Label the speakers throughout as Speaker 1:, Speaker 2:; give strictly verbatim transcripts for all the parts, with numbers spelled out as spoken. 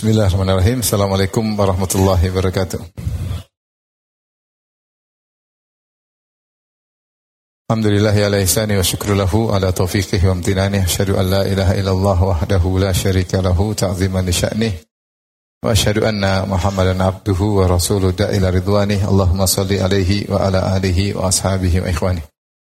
Speaker 1: Bismillahirrahmanirrahim. Assalamualaikum warahmatullahi wabarakatuh. Alhamdulillahi ala ihsani wa syukru lahu ala taufiqihi wa amtinani. Asyhadu an la ilaha illallah wahdahu la syarika lahu ta'ziman li sya'nih. Wa asyhadu anna Muhammadan abduhu wa rasuluhu da'ila ridwanih. Allahumma salli alaihi wa ala alihi wa ashabihi wa ikhwani.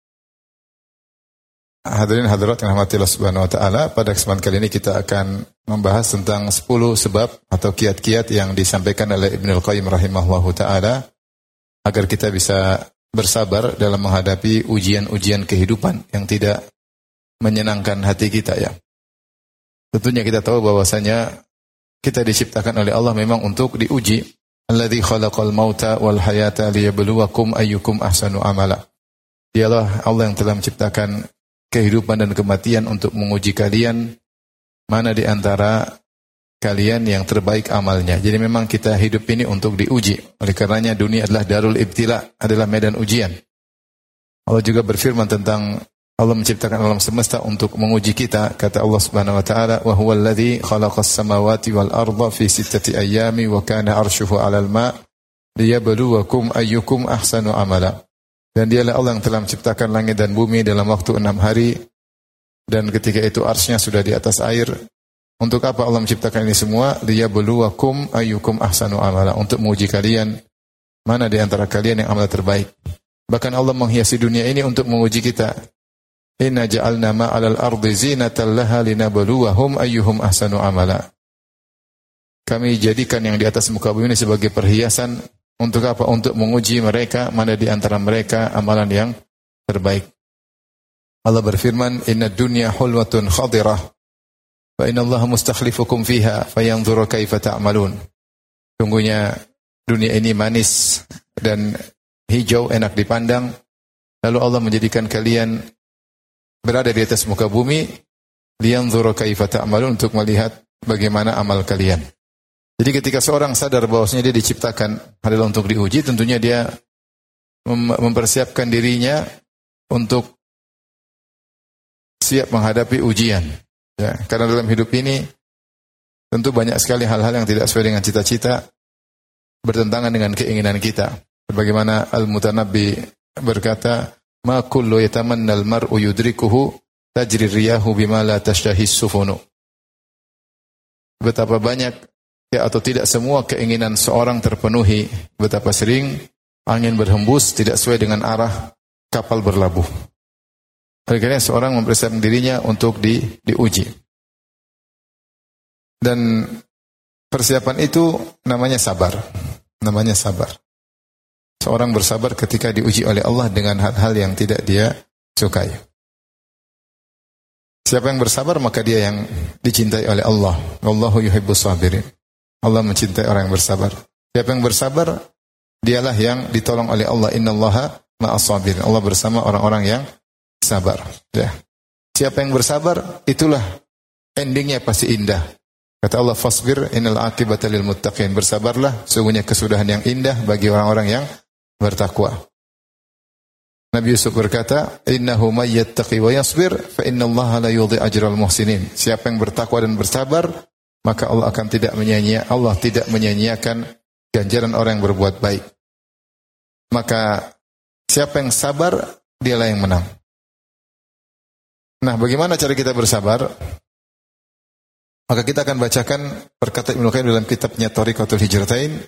Speaker 1: Hadirin hadirat yang rahmati Allah Subhanahu wa taala, pada kesempatan kali ini kita akan membahas tentang sepuluh sebab atau kiat-kiat yang disampaikan oleh Ibnul Qayyim rahimahullahu taala agar kita bisa bersabar dalam menghadapi ujian-ujian kehidupan yang tidak menyenangkan hati kita ya. Tentunya kita tahu bahwasanya kita diciptakan oleh Allah memang untuk diuji. Alladzi khalaqal mauta wal hayata liyabluwakum ayyukum ahsanu amala. Dialah Allah yang telah menciptakan kehidupan dan kematian untuk menguji kalian mana di antara kalian yang terbaik amalnya. Jadi memang kita hidup ini untuk diuji. Oleh karenanya dunia adalah darul ibtila, adalah medan ujian. Allah juga berfirman tentang Allah menciptakan alam semesta untuk menguji kita. Kata Allah Subhanahu wa taala, "Wa huwal ladzi khalaqas samawati wal arda fi sittati ayyami wa kana 'arshuhu 'alal ma' liyabluwakum ayyukum ahsanu amala." Dan dialah Allah yang telah menciptakan langit dan bumi dalam waktu enam hari. Dan ketika itu arsy-Nya sudah di atas air. Untuk apa Allah menciptakan ini semua? Liyabluwakum ayyukum ahsanu amala. Untuk menguji kalian, mana di antara kalian yang amal terbaik. Bahkan Allah menghiasi dunia ini untuk menguji kita. Inna ja'alna ma'alal ardi zinatan laha linabluwahum ayyuhum ahsanu amala. Kami jadikan yang di atas muka bumi ini sebagai perhiasan. Untuk apa? Untuk menguji mereka, mana di antara mereka amalan yang terbaik. Allah berfirman, "Inna dunya hulwatun khadirah, wa inna Allah mustakhlifukum fiha, fayanzuru kaifa ta'malun." Sungguhnya dunia ini manis dan hijau, enak dipandang. Lalu Allah menjadikan kalian berada di atas muka bumi, liyanzuru kaifa ta'malun, untuk melihat bagaimana amal kalian. Jadi ketika seorang sadar bahwasanya dia diciptakan adalah untuk diuji, tentunya dia mem- mempersiapkan dirinya untuk siap menghadapi ujian. Ya, karena dalam hidup ini tentu banyak sekali hal-hal yang tidak sesuai dengan cita-cita, bertentangan dengan keinginan kita. Sebagaimana Al-Mutanabbi berkata, "Ma kullu yatamannal mar'u yudrikuhu tajri riyahu bima la tashtahis sufunu." Betapa banyak ya, atau tidak semua keinginan seorang terpenuhi. Betapa sering angin berhembus tidak sesuai dengan arah kapal berlabuh. Oleh karena seorang mempersiapkan dirinya untuk di, diuji. Dan persiapan itu namanya sabar. Namanya sabar. Seorang bersabar ketika diuji oleh Allah dengan hal-hal yang tidak dia sukai. Siapa yang bersabar maka dia yang dicintai oleh Allah. Wallahu yuhibbus sabirin. Allah mencintai orang yang bersabar. Siapa yang bersabar, dialah yang ditolong oleh Allah. Innallaha ma'as sabirin. Allah bersama orang-orang yang sabar. Ya. Siapa yang bersabar, itulah endingnya pasti indah. Kata Allah, "Fasbir innal aqibata lil muttaqin." Bersabarlah, sungguhnya kesudahan yang indah bagi orang-orang yang bertakwa. Nabi Yusuf berkata, "Innahu may yattaqi wa yasbir fa innallaha la yudhi ajral muhsinin." Siapa yang bertakwa dan bersabar, maka Allah akan tidak menyia-nyiakan, Allah tidak menyia-nyiakan ganjaran orang yang berbuat baik. Maka siapa yang sabar, dialah yang menang. Nah, bagaimana cara kita bersabar? Maka kita akan bacakan perkataan Ibnu Qayyim dalam kitabnya Thariqatul Hijratain.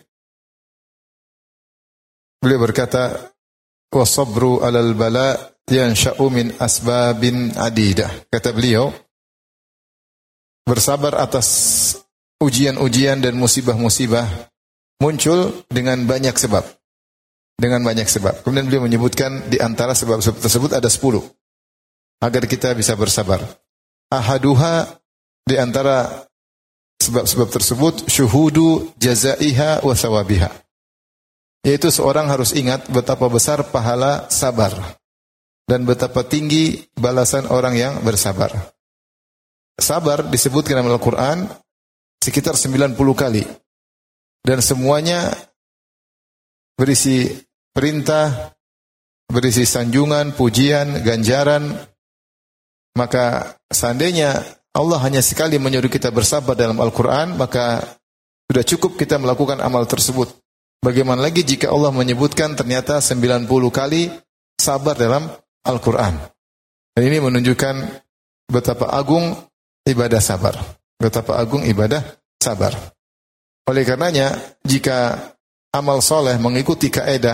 Speaker 1: Beliau berkata, "Wa sabru 'alal bala yansha'u min asbabin adidah." Kata beliau, bersabar atas ujian-ujian dan musibah-musibah muncul dengan banyak sebab. Dengan banyak sebab. Kemudian beliau menyebutkan di antara sebab-sebab tersebut ada sepuluh. Agar kita bisa bersabar. Ahaduha, di antara sebab-sebab tersebut, syuhudu jazaiha wa thawabiha. Yaitu seorang harus ingat betapa besar pahala sabar. Dan betapa tinggi balasan orang yang bersabar. Sabar disebutkan dalam Al-Quran sekitar sembilan puluh kali. Dan semuanya berisi perintah, berisi sanjungan, pujian, ganjaran. Maka seandainya Allah hanya sekali menyuruh kita bersabar dalam Al-Quran, maka Sudah cukup kita melakukan amal tersebut. Bagaimana lagi jika Allah menyebutkan ternyata sembilan puluh kali sabar dalam Al-Quran. Dan ini menunjukkan betapa agung ibadah sabar. Betapa agung ibadah sabar. Oleh karenanya, jika amal soleh mengikuti kaedah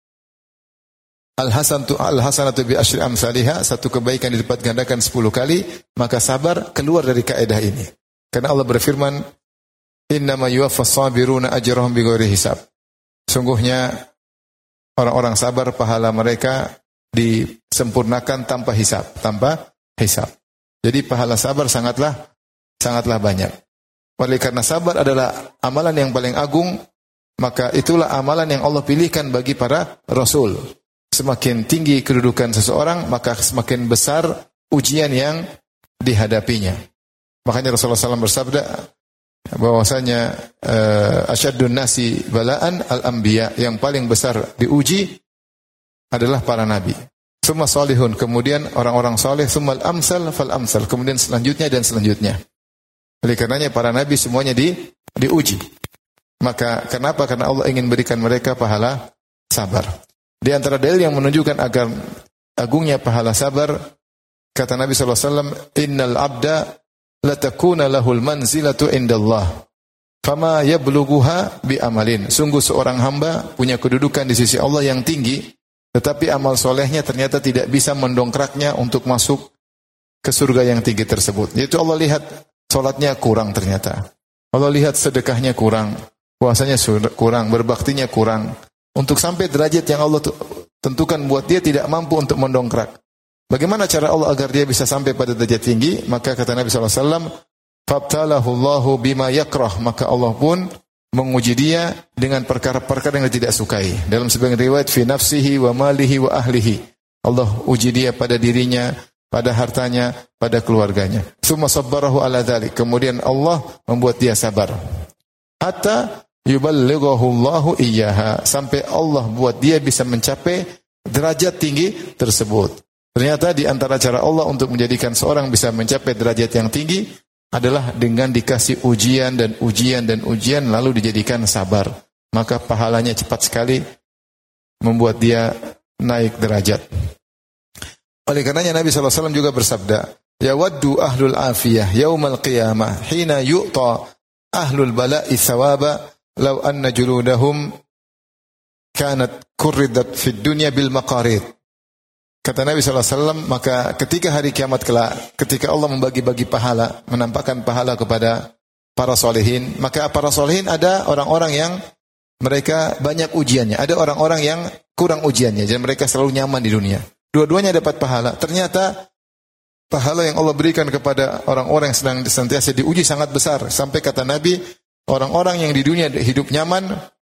Speaker 1: Al-Hasanatu Al-Hasanatu bi asyri amsalihha, satu kebaikan dilipat gandakan sepuluh kali, maka sabar keluar dari kaedah ini. Karena Allah berfirman, innama yuwaffas sabiruna ajrahum bighairi hisab. Sungguhnya orang-orang sabar pahala mereka disempurnakan tanpa hisab, tanpa hisab. Jadi pahala sabar sangatlah sangatlah banyak. Oleh karena sabar adalah amalan yang paling agung, maka itulah amalan yang Allah pilihkan bagi para rasul. Semakin tinggi kedudukan seseorang, maka semakin besar ujian yang dihadapinya. Makanya Rasulullah shallallahu alaihi wasallam bersabda bahwasanya uh, asyaddun nasi balaan al-anbiya, yang paling besar diuji adalah para nabi. Summa salihun, kemudian orang-orang saleh, summal amsal fal amsal, kemudian selanjutnya dan selanjutnya. Oleh karenanya para nabi semuanya di, diuji. Maka kenapa? Karena Allah ingin berikan mereka pahala sabar. Di antara dalil yang menunjukkan agar agungnya pahala sabar, kata Nabi sallallahu alaihi wasallam, innal abda latakuna lahul manzilatu indallah fama yablughuha bi amalin. Sungguh seorang hamba punya kedudukan di sisi Allah yang tinggi, tetapi amal solehnya ternyata tidak bisa mendongkraknya untuk masuk ke surga yang tinggi tersebut. Yaitu Allah lihat salatnya kurang ternyata. Allah lihat sedekahnya kurang, puasanya kurang, berbaktinya kurang. Untuk sampai derajat yang Allah tentukan buat dia tidak mampu untuk mendongkrak. Bagaimana cara Allah agar dia bisa sampai pada derajat tinggi? Maka kata Nabi sallallahu alaihi wasallam, "Fabtalahu Allahu bima yakrah." Maka Allah pun menguji dia dengan perkara-perkara yang dia tidak sukai. Dalam sebagian riwayat, fi nafsihi wa malihi wa ahlihi. Allah uji dia pada dirinya, pada hartanya, pada keluarganya. Tsumma sabbarahu ala dzalik. Kemudian Allah membuat dia sabar. Hatta yuballighahu Allahu iyyaha, sampai Allah buat dia bisa mencapai derajat tinggi tersebut. Ternyata di antara cara Allah untuk menjadikan seorang bisa mencapai derajat yang tinggi adalah dengan dikasih ujian dan ujian dan ujian lalu dijadikan sabar. Maka pahalanya cepat sekali membuat dia naik derajat. Oleh karenanya Nabi sallallahu alaihi wasallam juga bersabda, yawaddu ahlul afiyah yaumal qiyamah hina yu'ta ahlul bala'i thawaba law anna juludahum kanat kurridat fid dunya bil maqarid. Kata Nabi sallallahu alaihi wasallam, maka ketika hari kiamat kelak, ketika Allah membagi-bagi pahala, menampakkan pahala kepada para solehin, maka para solehin ada orang-orang yang mereka banyak ujiannya, ada orang-orang yang kurang ujiannya, dan mereka selalu nyaman di dunia. Dua-duanya dapat pahala. Ternyata pahala yang Allah berikan kepada orang-orang yang sedang senantiasa diuji sangat besar. Sampai kata Nabi, orang-orang yang di dunia hidup nyaman,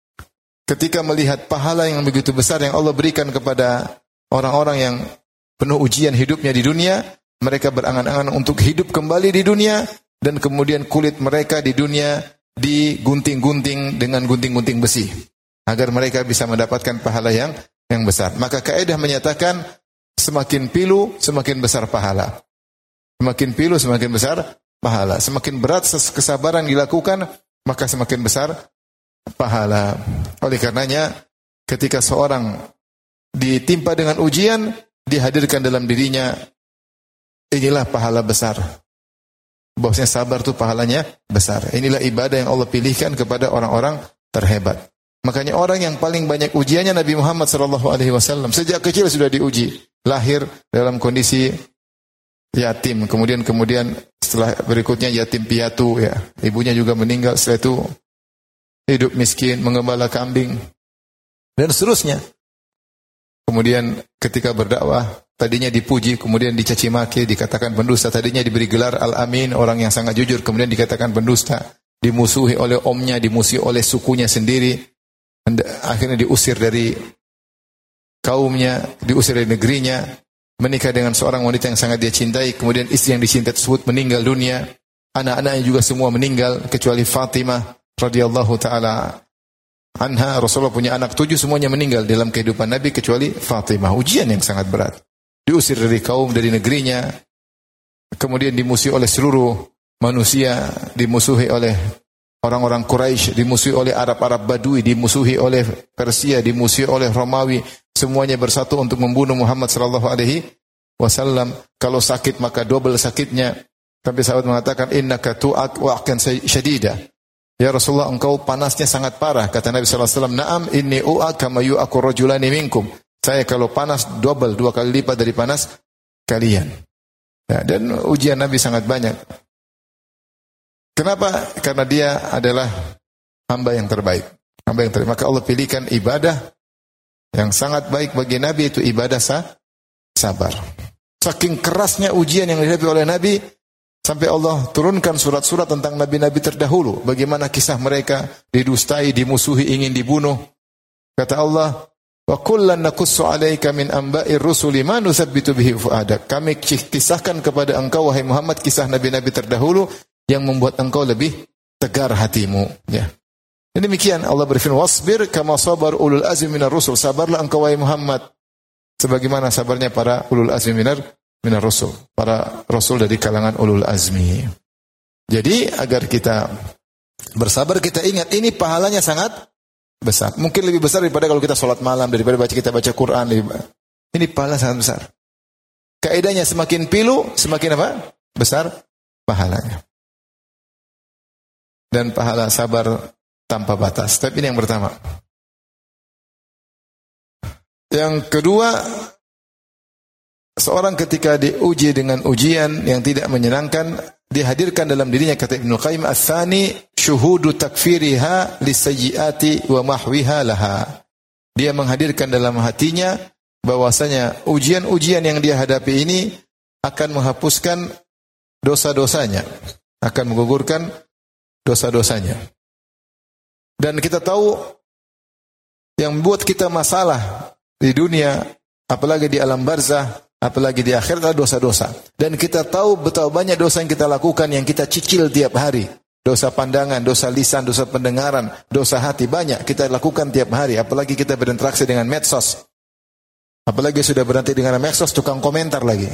Speaker 1: ketika melihat pahala yang begitu besar yang Allah berikan kepada orang-orang yang penuh ujian hidupnya di dunia, mereka berangan-angan untuk hidup kembali di dunia, dan kemudian kulit mereka di dunia digunting-gunting dengan gunting-gunting besi, agar mereka bisa mendapatkan pahala yang yang besar. Maka kaidah menyatakan, semakin pilu, semakin besar pahala. Semakin pilu, semakin besar pahala. Semakin berat kesabaran dilakukan, maka semakin besar pahala. Oleh karenanya, ketika seorang ditimpa dengan ujian, dihadirkan dalam dirinya, inilah pahala besar. Bahwasanya sabar itu pahalanya besar. Inilah ibadah yang Allah pilihkan kepada orang-orang terhebat. Makanya orang yang paling banyak ujiannya Nabi Muhammad sallallahu alaihi wasallam. Sejak kecil sudah diuji. Lahir dalam kondisi yatim. Kemudian kemudian setelah berikutnya yatim piatu, ya. Ibunya juga meninggal. Setelah itu hidup miskin, mengembala kambing, dan seterusnya. Kemudian ketika berdakwah, tadinya dipuji, kemudian dicaci maki, dikatakan pendusta. Tadinya diberi gelar Al-Amin, orang yang sangat jujur, kemudian dikatakan pendusta. Dimusuhi oleh omnya, dimusuhi oleh sukunya sendiri. Akhirnya diusir dari kaumnya, diusir dari negerinya. Menikah dengan seorang wanita yang sangat dia cintai. Kemudian istri yang dicintai tersebut meninggal dunia. Anak-anaknya juga semua meninggal, kecuali Fatimah radhiyallahu ta'ala anha. Rasulullah punya anak tujuh, semuanya meninggal dalam kehidupan Nabi kecuali Fatimah. Ujian yang sangat berat. Diusir dari kaum, dari negerinya. Kemudian dimusuhi oleh seluruh manusia, dimusuhi oleh orang-orang Quraisy, dimusuhi oleh Arab-Arab Badui, dimusuhi oleh Persia, dimusuhi oleh Romawi, semuanya bersatu untuk membunuh Muhammad sallallahu alaihi wasallam. Kalau sakit maka double sakitnya. Sampai sahabat mengatakan, innaka tu'ak wa'akan syadida. Ya Rasulullah, engkau panasnya sangat parah. Kata Nabi sallallahu alaihi wasallam, na'am inni u'ak kama yu'aku rajulani minkum. Saya kalau panas double, dua kali lipat dari panas kalian. Ya, dan ujian Nabi sangat banyak. Kenapa? Karena dia adalah hamba yang terbaik. Hamba yang terbaik. Maka Allah pilihkan ibadah yang sangat baik bagi Nabi, itu ibadah sah, sabar. Saking kerasnya ujian yang dihadapi oleh Nabi, sampai Allah turunkan surat-surat tentang nabi-nabi terdahulu. Bagaimana kisah mereka didustai, dimusuhi, ingin dibunuh. Kata Allah, wa kullan naqussu 'alaika min amba'ir rusuli ma nusabbitu bihi fu'adak. Kami kisahkan kepada engkau wahai Muhammad kisah nabi-nabi terdahulu yang membuat engkau lebih tegar hatimu, ya. Dan demikian Allah berfirman, wasbir kama sabar ulul azmi minar rusul. Sabarlah engkau wahai Muhammad sebagaimana sabarnya para ulul azmi minar minar rusul, para rasul dari kalangan ulul azmi. Jadi agar kita bersabar, kita ingat ini pahalanya sangat besar. Mungkin lebih besar daripada kalau kita sholat malam, daripada baca kita baca Quran. Ini pahala sangat besar. Kaidahnya semakin pilu, semakin apa? Besar pahalanya. Dan pahala sabar tanpa batas. Tapi ini yang pertama. Yang kedua, seorang ketika diuji dengan ujian yang tidak menyenangkan, dihadirkan dalam dirinya, kata Ibnu Qayyim, ats-tsani syuhudu takfiriha lisayyiati wa mahwiha laha. Dia menghadirkan dalam hatinya bahwasanya ujian-ujian yang dia hadapi ini akan menghapuskan dosa-dosanya, akan menggugurkan dosa-dosanya. Dan kita tahu yang membuat kita masalah di dunia, apalagi di alam barzah, apalagi di akhirat, adalah dosa-dosa. Dan kita tahu betapa banyak dosa yang kita lakukan, yang kita cicil tiap hari. Dosa pandangan, dosa lisan, dosa pendengaran, dosa hati, banyak kita lakukan tiap hari. Apalagi kita berinteraksi dengan medsos. Apalagi sudah berhenti dengan medsos, tukang komentar lagi.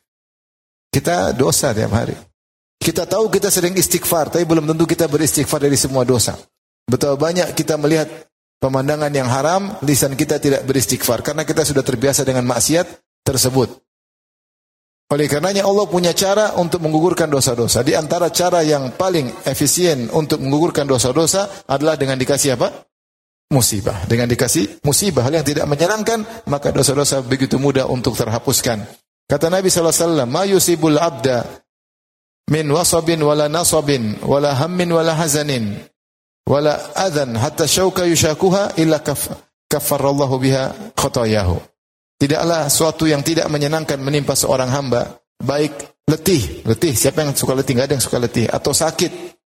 Speaker 1: Kita dosa tiap hari. Kita tahu kita sering istighfar, tapi belum tentu kita beristighfar dari semua dosa. Betapa banyak kita melihat pemandangan yang haram, lisan kita tidak beristighfar karena kita sudah terbiasa dengan maksiat tersebut. Oleh karenanya Allah punya cara untuk menggugurkan dosa-dosa. Di antara cara yang paling efisien untuk menggugurkan dosa-dosa adalah dengan dikasih apa? Musibah. Dengan dikasih musibah, hal yang tidak menyenangkan, maka dosa-dosa begitu mudah untuk terhapuskan. Kata Nabi sallallahu alaihi wasallam, "Ma yusibul abda min wasabin wala nasabin wala hammin wala hazanin wala adhan hatta syauka yushakuha illa kaffarallahu biha khotayahu." Tidaklah suatu yang tidak menyenangkan menimpa seorang hamba, baik letih, letih, siapa yang suka letih? Enggak ada yang suka letih, atau sakit,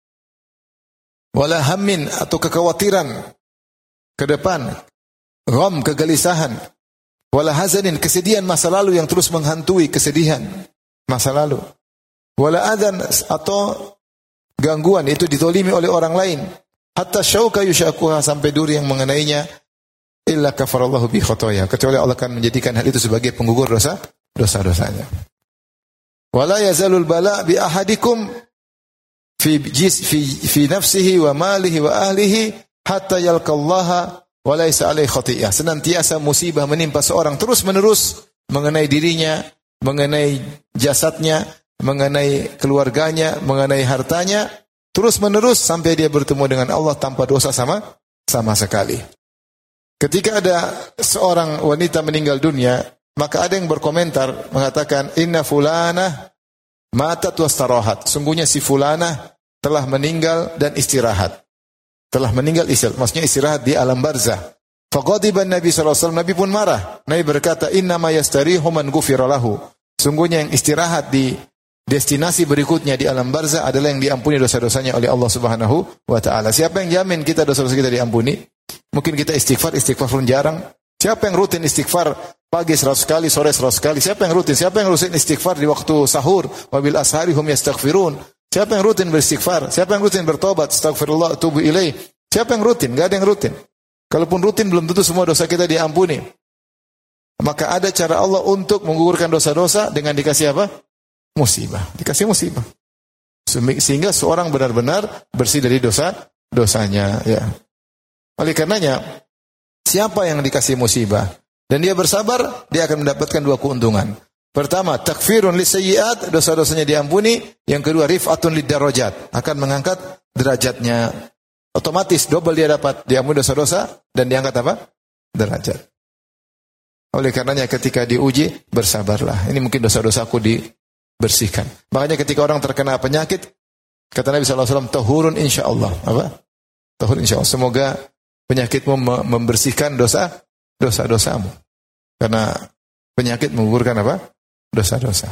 Speaker 1: wala hammin, atau kekhawatiran ke depan, gham, kegelisahan, wala hazanin, kesedihan masa lalu yang terus menghantui, kesedihan masa lalu, wala adhan, atau gangguan, itu ditolimi oleh orang lain, hatta syauka yushakuha, sampai duri yang mengenainya, illa kafarallahu bi khotoya, kecuali Allah akan menjadikan hal itu sebagai penggugur dosa dosa-dosanya. Wala yazalul bala bi ahadikum fi jis fi fi nafsihi wa malihi wa ahlihi hatta yalqallaha wa laysa alaihi khotiyah. Senantiasa musibah menimpa seorang terus-menerus mengenai dirinya, mengenai jasadnya, mengenai keluarganya, mengenai hartanya, terus-menerus sampai dia bertemu dengan Allah tanpa dosa sama sama sekali. Ketika ada seorang wanita meninggal dunia, maka ada yang berkomentar mengatakan, inna fulanah matat wastarahat. Sungguhnya si fulanah telah meninggal dan istirahat. Telah meninggal istirahat, maksudnya istirahat di alam barzah. Faqadiban Nabi sallallahu alaihi wasallam, Nabi pun marah. Nabi berkata, inna ma yastarihu man ghufira lahu. Sungguhnya yang istirahat di destinasi berikutnya di alam barzah adalah yang diampuni dosa-dosanya oleh Allah Subhanahu wa taala. Siapa yang jamin kita dosa-dosa kita diampuni? Mungkin kita istighfar, istighfar pun jarang. Siapa yang rutin istighfar pagi seratus kali, sore seratus kali? Siapa yang rutin? Siapa yang rutin istighfar di waktu sahur? Wabil ashari hum yastaghfirun. Siapa yang rutin beristighfar? Siapa yang rutin bertobat? Astaghfirullah, tubu ilaih. Siapa yang rutin? Enggak ada yang rutin. Kalaupun rutin belum tentu semua dosa kita diampuni. Maka ada cara Allah untuk menggugurkan dosa-dosa dengan dikasih apa? Musibah. Dikasih musibah. Sehingga seorang benar-benar bersih dari dosa dosanya, ya. Oleh karenanya, siapa yang dikasih musibah dan dia bersabar, dia akan mendapatkan dua keuntungan. Pertama, takfirun lisayyi'at, dosa-dosanya diampuni. Yang kedua, rif'atun lidarajat, akan mengangkat derajatnya. Otomatis double dia dapat, diampuni dosa-dosa dan diangkat apa? Derajat. Oleh karenanya ketika diuji, bersabarlah. Ini mungkin dosa-dosaku dibersihkan. Makanya ketika orang terkena penyakit, kata Nabi sallallahu alaihi wasallam, tahurun insyaallah. Apa? Tahur insyaallah. Semoga penyakitmu membersihkan dosa dosa-dosamu. Karena penyakit menggugurkan apa? Dosa-dosa.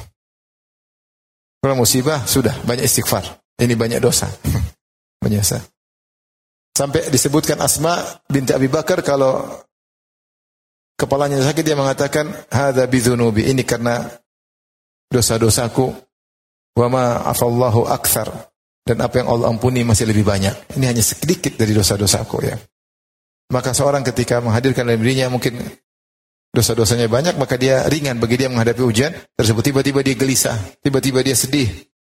Speaker 1: Kalau musibah sudah banyak istighfar. Ini banyak dosa. Banyak dosa. Sampai disebutkan Asma binti Abi Bakar kalau kepalanya sakit dia mengatakan hadza bidzunubi, ini karena dosa-dosaku. Wa ma afallahu aktsar, dan apa yang Allah ampuni masih lebih banyak. Ini hanya sedikit dari dosa-dosaku, ya. Maka seorang ketika menghadirkan dalam dirinya mungkin dosa-dosanya banyak, maka dia ringan bagi dia menghadapi ujian tersebut. Tiba-tiba dia gelisah, tiba-tiba dia sedih.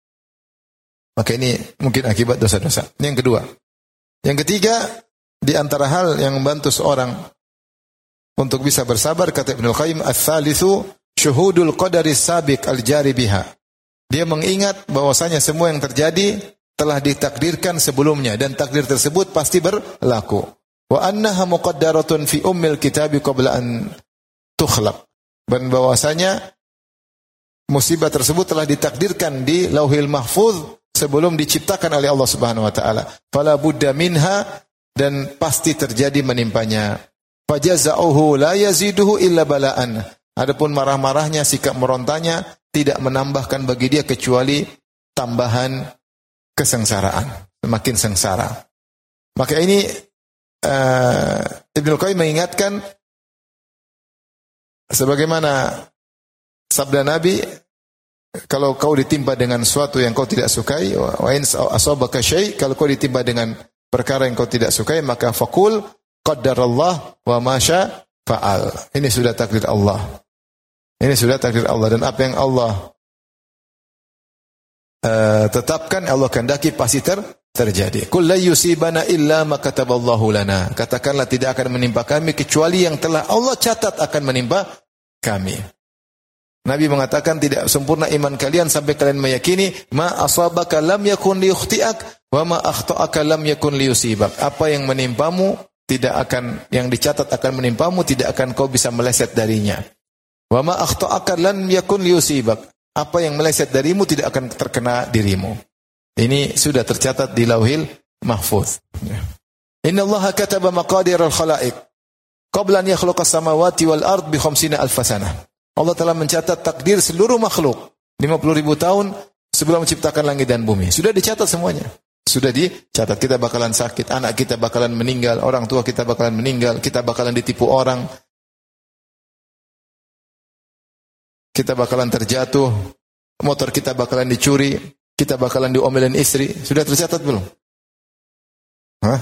Speaker 1: Maka ini mungkin akibat dosa-dosa. Ini yang kedua. Yang ketiga, di antara hal yang membantu seorang untuk bisa bersabar, kata Ibnu Qayyim, ats-tsalitsu syuhudul qadari sabiq al-jari biha. Dia mengingat bahwasanya semua yang terjadi telah ditakdirkan sebelumnya dan takdir tersebut pasti berlaku. Wa annaha muqaddaratun fi ummil kitabi qabla an tukhlaq. Dan bahwasanya musibah tersebut telah ditakdirkan di Lauhil Mahfuz sebelum diciptakan oleh Allah Subhanahu wa taala. Fala budda minha, dan pasti terjadi menimpanya. Fajaza'uhu la yaziduhu illa bala'an. Adapun marah-marahnya, sikap merontanya tidak menambahkan bagi dia kecuali tambahan kesengsaraan, semakin sengsara. Maka ini uh, Ibnu Qayyim mengingatkan sebagaimana sabda Nabi, kalau kau ditimpa dengan sesuatu yang kau tidak sukai, wa in asabaka syai', kalau kau ditimpa dengan perkara yang kau tidak sukai, maka faqul qaddarallah wa ma syaa fa'al. Ini sudah takdir Allah. Ini sudah takdir Allah, dan apa yang Allah uh, tetapkan, Allah kehendaki pasti ter, terjadi. Qul la yusibana illa ma kataballahu lana. Katakanlah tidak akan menimpa kami kecuali yang telah Allah catat akan menimpa kami. Nabi mengatakan tidak sempurna iman kalian sampai kalian meyakini ma asabaka lam yakun liyukhti'ak wa ma akhta'aka lam yakun liyusibak. Apa yang menimpamu tidak akan, yang dicatat akan menimpamu tidak akan kau bisa meleset darinya. Wa ma akhta'aka lam yakun liyusibak. Apa yang meleset darimu tidak akan terkena dirimu. Ini sudah tercatat di Lauhil Mahfuz. Inna Allah kataba maqadir al-khalaiq qabla an yakhluqa as-samawati wal ard bi khamsina alf sanah. Allah telah mencatat takdir seluruh makhluk lima puluh ribu tahun sebelum menciptakan langit dan bumi. Sudah dicatat semuanya. Sudah dicatat, kita bakalan sakit, anak kita bakalan meninggal, orang tua kita bakalan meninggal, kita bakalan ditipu orang, kita bakalan terjatuh, motor kita bakalan dicuri, kita bakalan diomelin istri. Sudah tercatat belum? Hah?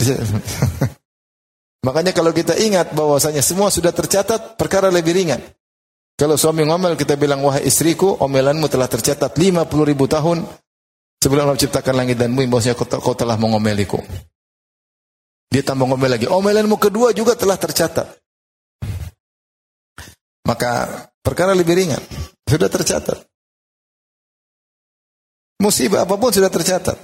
Speaker 1: Makanya kalau kita ingat bahwasanya semua sudah tercatat, perkara lebih ringan. Kalau suami ngomel, kita bilang, wahai istriku, omelanmu telah tercatat lima puluh ribu tahun sebelum Allah menciptakan langit dan bumi, bahwasanya kau telah mengomeliku. Dia tambah ngomel lagi, omelanmu kedua juga telah tercatat. Maka perkara lebih ringan, sudah tercatat. Musibah apapun sudah tercatat.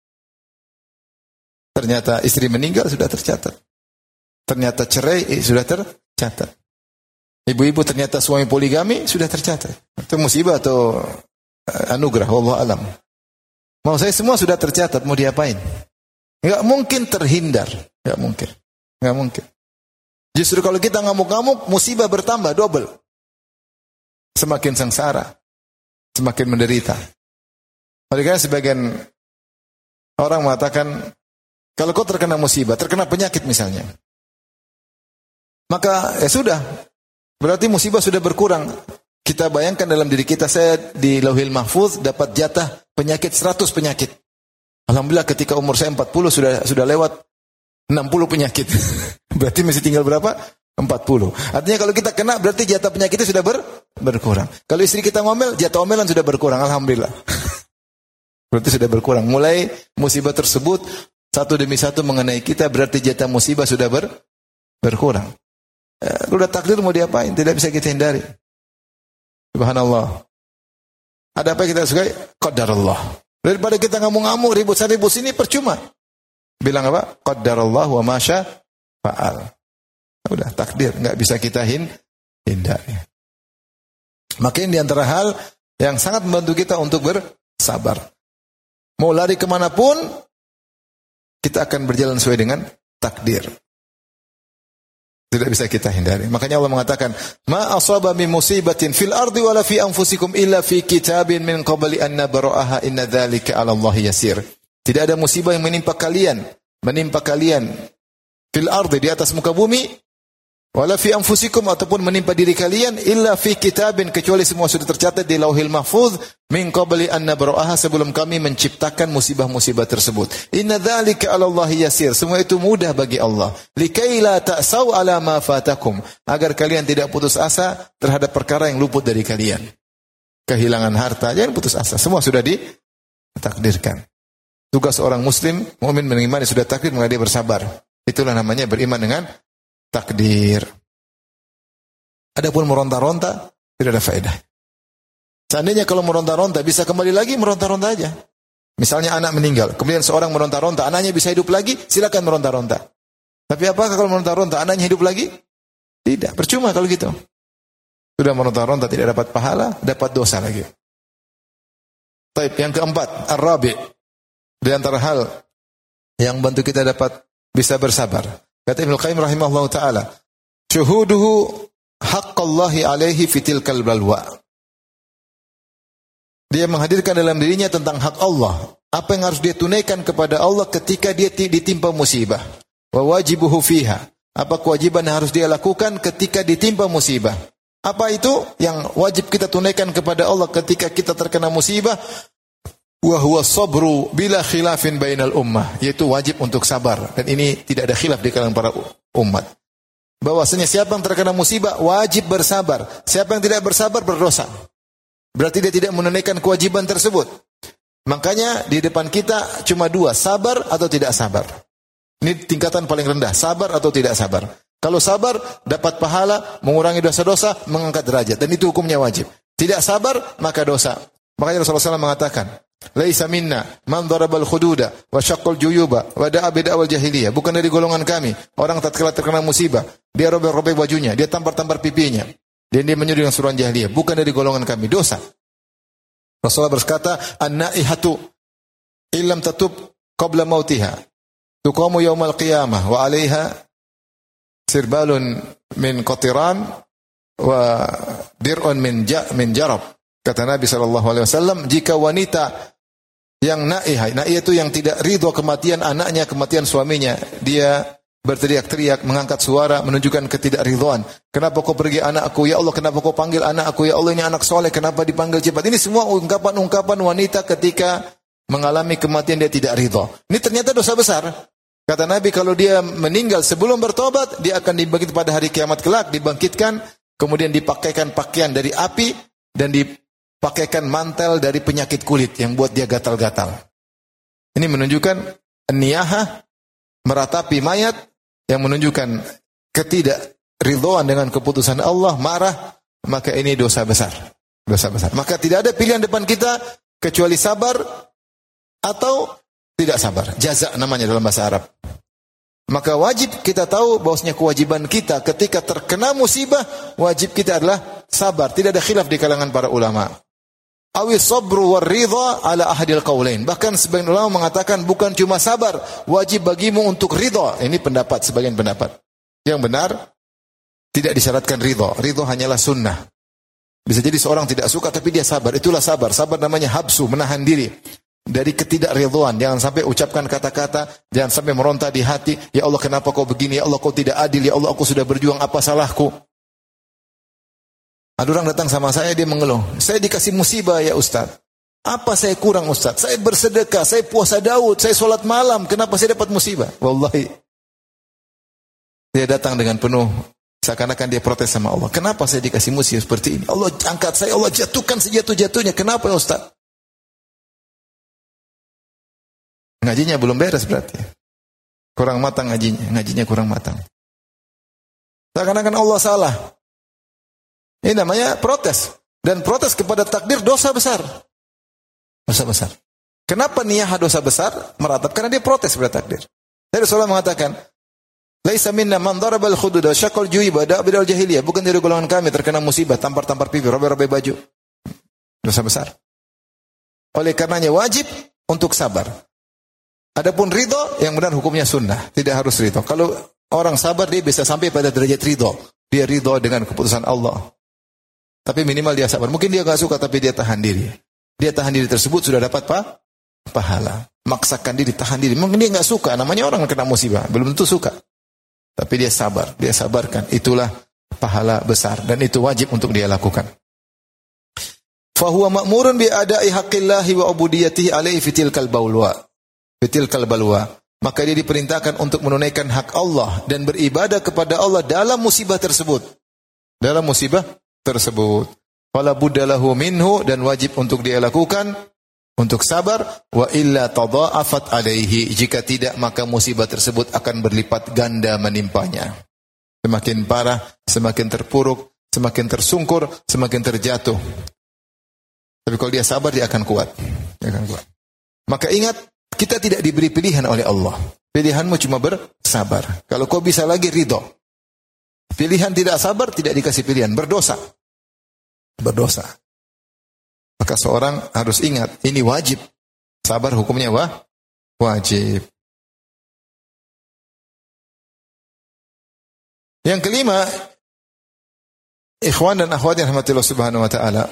Speaker 1: Ternyata istri meninggal sudah tercatat. Ternyata cerai eh, sudah tercatat. Ibu-ibu ternyata suami poligami sudah tercatat. Itu musibah atau uh, anugerah, wallahu alam. Mau saya semua sudah tercatat, mau diapain? Enggak mungkin terhindar, enggak mungkin. Enggak mungkin. Justru kalau kita ngamuk-ngamuk, musibah bertambah double. Semakin sengsara, semakin menderita. Oleh karena sebagian orang mengatakan, kalau kau terkena musibah, terkena penyakit misalnya, maka ya sudah, berarti musibah sudah berkurang. Kita bayangkan dalam diri kita, saya di Lauhil Mahfuz dapat jatah penyakit seratus penyakit. Alhamdulillah ketika umur saya empat puluh sudah sudah lewat enam puluh penyakit. Berarti masih tinggal berapa? empat puluh. Artinya kalau kita kena berarti jatah penyakitnya sudah ber, berkurang. Kalau istri kita ngomel, jatah omelan sudah berkurang. Alhamdulillah. Berarti sudah berkurang. Mulai musibah tersebut satu demi satu mengenai kita, berarti jatah musibah sudah ber, berkurang. Ya, udah takdir mau diapain? Tidak bisa kita hindari. Subhanallah. Ada apa yang kita sukai? Qadarullah. Daripada kita ngamuk-ngamuk, ribut sana ribut sini, percuma. Bilang apa? Qadarullah wa ma syaa fa'al. Udah takdir, nggak bisa kita hindari. Maka ini di antara hal yang sangat membantu kita untuk bersabar. Mau lari kemanapun, kita akan berjalan sesuai dengan takdir. Tidak bisa kita hindari. Makanya Allah mengatakan, ma asaba min musibatin fil ardi wala fi anfusikum illa fi kitabin min qabli an nabra'aha inna dzalika 'ala Allah yasir. Tidak ada musibah yang menimpa kalian, menimpa kalian fil ardi, di atas muka bumi, wala fi anfusikum, ataupun menimpa diri kalian, illa fi kitabin, kecuali semua sudah tercatat di Lauhil Mahfuz, min qabli an nabra'aha, sebelum kami menciptakan musibah-musibah tersebut. Inna dzalika 'ala Allah yasir. Semua itu mudah bagi Allah. Likai la ta'sau 'ala ma fatakum, agar kalian tidak putus asa terhadap perkara yang luput dari kalian. Kehilangan harta, jangan putus asa. Semua sudah ditakdirkan. Tugas orang muslim, mukmin mengimani sudah takdir, maka dia bersabar. Itulah namanya beriman dengan takdir. Adapun meronta-ronta, tidak ada faedah. Seandainya kalau meronta-ronta bisa kembali lagi, meronta-ronta aja. Misalnya anak meninggal, kemudian seorang meronta-ronta, anaknya bisa hidup lagi, silakan meronta-ronta. Tapi apakah kalau meronta-ronta, anaknya hidup lagi? Tidak, percuma kalau gitu. Sudah meronta-ronta, tidak dapat pahala, dapat dosa lagi. Baik, yang keempat, ar-rabi'. Di antara hal yang bantu kita dapat bisa bersabar. Kata Ibnu Qayyim rahimahullah ta'ala, syuhuduhu haqqallahi alaihi fitilkal balwa. Dia menghadirkan dalam dirinya tentang hak Allah. Apa yang harus dia tunaikan kepada Allah ketika dia ditimpa musibah. Wa wajibuhu fiha. Apa kewajiban yang harus dia lakukan ketika ditimpa musibah. Apa itu yang wajib kita tunaikan kepada Allah ketika kita terkena musibah? Wa huwa sabru bila khilafin bainal ummah, yaitu wajib untuk sabar, dan ini tidak ada khilaf di kalangan para umat. Bahwasanya siapa yang terkena musibah wajib bersabar, siapa yang tidak bersabar berdosa. Berarti dia tidak menunaikan kewajiban tersebut. Makanya di depan kita cuma dua, sabar atau tidak sabar. Ini tingkatan paling rendah, sabar atau tidak sabar. Kalau sabar dapat pahala, mengurangi dosa-dosa, mengangkat derajat, dan itu hukumnya wajib. Tidak sabar maka dosa. Makanya Rasulullah shallallahu alaihi wasallam mengatakan, laisa minna man darabal khududa wa syaqqal juyuba wa da'a bid'awal jahiliyah. Bukan dari golongan kami orang tatkala terkena musibah, dia robek-robek bajunya, dia tampar-tampar pipinya, dan dia menyuruh dengan suruhan jahiliyah. Bukan dari golongan kami, dosa. Rasulullah berkata, an-naihatu illam tatub qabla mautiha tuqamu yaumal qiyamah wa 'alaiha sirbalun min qatiran wa dir'un min ja min jarab. Kata Nabi sallallahu alaihi wasallam, jika wanita yang naihah, naihah itu yang tidak ridho kematian anaknya, kematian suaminya, dia berteriak-teriak, mengangkat suara, menunjukkan ketidakridhoan. Kenapa kau pergi anakku? Ya Allah, kenapa kau panggil anakku? Ya Allah, ini anak soleh, kenapa dipanggil cepat? Ini semua ungkapan-ungkapan wanita ketika mengalami kematian dia tidak ridho. Ini ternyata dosa besar. Kata Nabi, kalau dia meninggal sebelum bertobat, dia akan dibangkit pada hari kiamat kelak, dibangkitkan, kemudian dipakaikan pakaian dari api, dan dipakaikan mantel dari penyakit kulit yang buat dia gatal-gatal. Ini menunjukkan niyahah, meratapi mayat, yang menunjukkan ketidakridhoan dengan keputusan Allah, marah, maka ini dosa besar. Dosa besar. Maka tidak ada pilihan depan kita kecuali sabar atau tidak sabar. Jaza namanya dalam bahasa Arab. Maka wajib kita tahu bahwasanya kewajiban kita ketika terkena musibah, wajib kita adalah sabar. Tidak ada khilaf di kalangan para ulama. Awi sabru war ridha ala ahadil qaulain. Bahkan sebagian ulama mengatakan bukan cuma sabar, wajib bagimu untuk ridha. Ini pendapat sebagian pendapat. Yang benar tidak disyaratkan ridha. Ridha hanyalah sunnah. Bisa jadi seorang tidak suka tapi dia sabar. Itulah sabar. Sabar namanya habsu, menahan diri dari ketidakridhaan. Jangan sampai ucapkan kata-kata, jangan sampai meronta di hati, ya Allah kenapa kau begini, ya Allah kau tidak adil, ya Allah aku sudah berjuang, apa salahku? Ada orang datang sama saya, dia mengeluh, saya dikasih musibah ya Ustaz. Apa saya kurang Ustaz? Saya bersedekah, saya puasa Daud, saya sholat malam, kenapa saya dapat musibah? Wallahi. Dia datang dengan penuh, seakan-akan dia protes sama Allah. Kenapa saya dikasih musibah seperti ini? Allah angkat saya, Allah jatuhkan sejatuh-jatuhnya. Kenapa ya Ustaz? Ngajinya belum beres berarti. kurang matang ngajinya, ngajinya kurang matang. Seakan-akan Allah salah. Ini namanya protes. Dan protes kepada takdir dosa besar. Dosa besar. Kenapa niyah dosa besar meratap? Karena dia protes pada takdir. Jadi Rasulullah mengatakan, "Laisa minna man darabal khudud wa syaqal juiba da'bidal jahiliyah." Bukan dari golongan kami terkena musibah, tampar-tampar pipi, robek-robek baju. Dosa besar. Oleh karenanya wajib untuk sabar. Adapun ridho, yang benar hukumnya sunnah, tidak harus ridho. Kalau orang sabar dia bisa sampai pada derajat ridho. Dia ridho dengan keputusan Allah. Tapi minimal dia sabar. Mungkin dia enggak suka tapi dia tahan diri. Dia tahan diri tersebut sudah dapat apa? Pahala. Maksakan diri, tahan diri. Mungkin dia enggak suka, namanya orang kena musibah, belum tentu suka. Tapi dia sabar, dia sabarkan. Itulah pahala besar dan itu wajib untuk dia lakukan. Fa huwa ma'murun bi ada'i haqqillahi wa ubudiyatihi alaihi fitil kalbalwa. Fitil kalbalwa. Maka dia diperintahkan untuk menunaikan hak Allah dan beribadah kepada Allah dalam musibah tersebut. Dalam musibah tersebut. Fala buddalahu minhu, dan wajib untuk dia lakukan untuk sabar. Wa illa tadha'afat alaihi, jika tidak maka musibah tersebut akan berlipat ganda menimpanya. Semakin parah, semakin terpuruk, semakin tersungkur, semakin terjatuh. Tapi kalau dia sabar dia akan kuat. Dia akan kuat. Maka ingat, kita tidak diberi pilihan oleh Allah. Pilihanmu cuma bersabar. Kalau kau bisa lagi ridho. Pilihan tidak sabar, tidak dikasih pilihan. Berdosa. Berdosa. Maka seorang harus ingat, ini wajib. Sabar hukumnya wah, wajib. Yang kelima, ikhwan dan akhwat yang rahmatillah subhanahu wa ta'ala.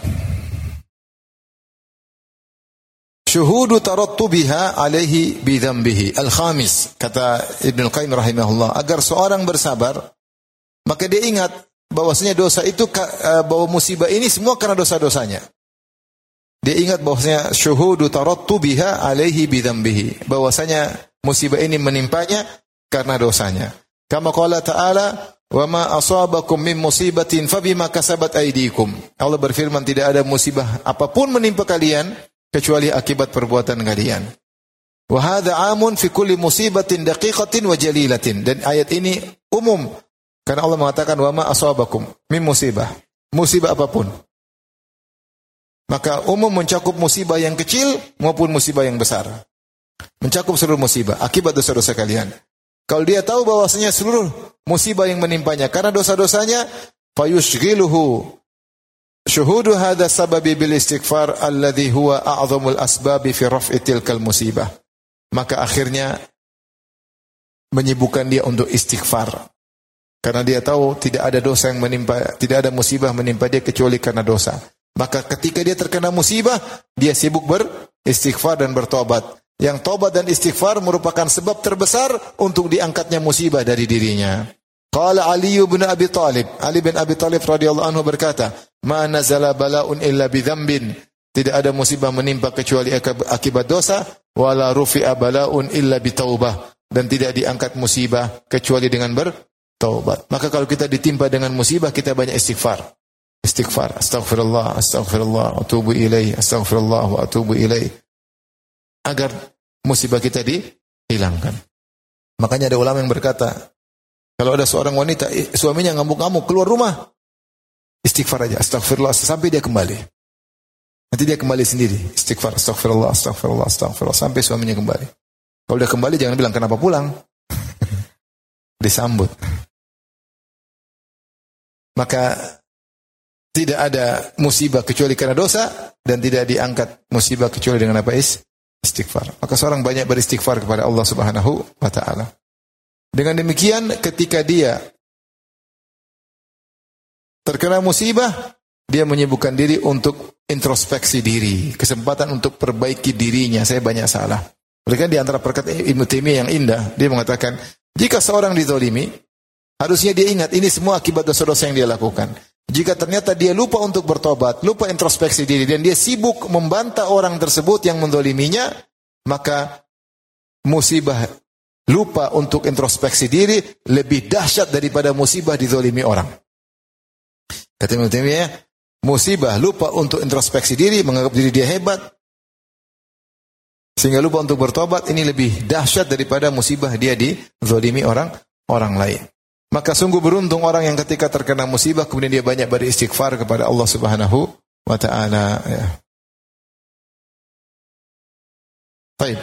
Speaker 1: Syuhudu tarattubiha alaihi bidhambihi. Al-khamis, kata Ibnu Qayyim rahimahullah, agar seorang bersabar, maka dia ingat bahwasanya dosa itu, bahwa musibah ini semua karena dosa-dosanya. Dia ingat bahwasanya syuhudu tarattubiha alaihi bidhambihi, bahwasanya musibah ini menimpanya karena dosanya. Kama qala ta'ala, wa ma asabakum min musibatin fabima kasabat aydikum. Allah berfirman, tidak ada musibah apapun menimpa kalian kecuali akibat perbuatan kalian. Wa hadza 'amun fi kulli musibatin daqiqatin wa jalilatin. Dan ayat ini umum karena Allah mengatakan wa ma asabakum min musibah. Musibah apapun. Maka umum mencakup musibah yang kecil maupun musibah yang besar. Mencakup seluruh musibah akibat dosa-dosa kalian. Kalau dia tahu bahwasanya seluruh musibah yang menimpanya karena dosa-dosanya, fayushghiluhu syuhudu hadha sababi bil istighfar alladhi huwa a'zamul asbabi fi raf'i tilkal musibah. Maka akhirnya menyibukkan dia untuk istighfar. Karena dia tahu tidak ada dosa yang menimpa, tidak ada musibah menimpa dia kecuali karena dosa. Maka ketika dia terkena musibah, dia sibuk beristighfar dan bertobat. Yang tobat dan istighfar merupakan sebab terbesar untuk diangkatnya musibah dari dirinya. Qala Ali bin Abi Thalib, Ali bin Abi Thalib radhiyallahu anhu berkata, "Ma nazala bala'un illa bi dzambin." Tidak ada musibah menimpa kecuali akibat dosa, wala rufi'a bala'un illa bi taubah, dan tidak diangkat musibah kecuali dengan bertaubat. Maka kalau kita ditimpa dengan musibah, kita banyak istighfar. Istighfar, astaghfirullah, astaghfirullah, atubu ilaih, astaghfirullah wa atubu ilaih. Agar musibah kita dihilangkan. Makanya ada ulama yang berkata, kalau ada seorang wanita, suaminya ngamuk-ngamuk, keluar rumah, istighfar aja, astaghfirullah, sampai dia kembali. Nanti dia kembali sendiri, istighfar, astaghfirullah, astaghfirullah, astaghfirullah, sampai suaminya kembali. Kalau dia kembali, jangan bilang, kenapa pulang? Disambut. Maka tidak ada musibah kecuali karena dosa, dan tidak diangkat musibah kecuali dengan apa? Istighfar. Maka seorang banyak beristighfar kepada Allah Subhanahu wa ta'ala. Dengan demikian, ketika dia terkena musibah, dia menyibukkan diri untuk introspeksi diri, kesempatan untuk perbaiki dirinya. Saya banyak salah. Oleh karena di antara perkataan Ibnu Taimiyah yang indah, dia mengatakan, jika seorang dizalimi, harusnya dia ingat ini semua akibat dosa-dosa yang dia lakukan. Jika ternyata dia lupa untuk bertobat, lupa introspeksi diri, dan dia sibuk membantah orang tersebut yang menzaliminya, maka musibah lupa untuk introspeksi diri lebih dahsyat daripada musibah dizalimi orang. Kata Ibnu Taimiyah, musibah lupa untuk introspeksi diri, menganggap diri dia hebat, Sehingga lupa untuk bertobat, ini lebih dahsyat daripada musibah dia dizalimi orang orang lain. Maka sungguh beruntung orang yang ketika terkena musibah kemudian dia banyak beristighfar kepada Allah Subhanahu wa taala ya. Baik.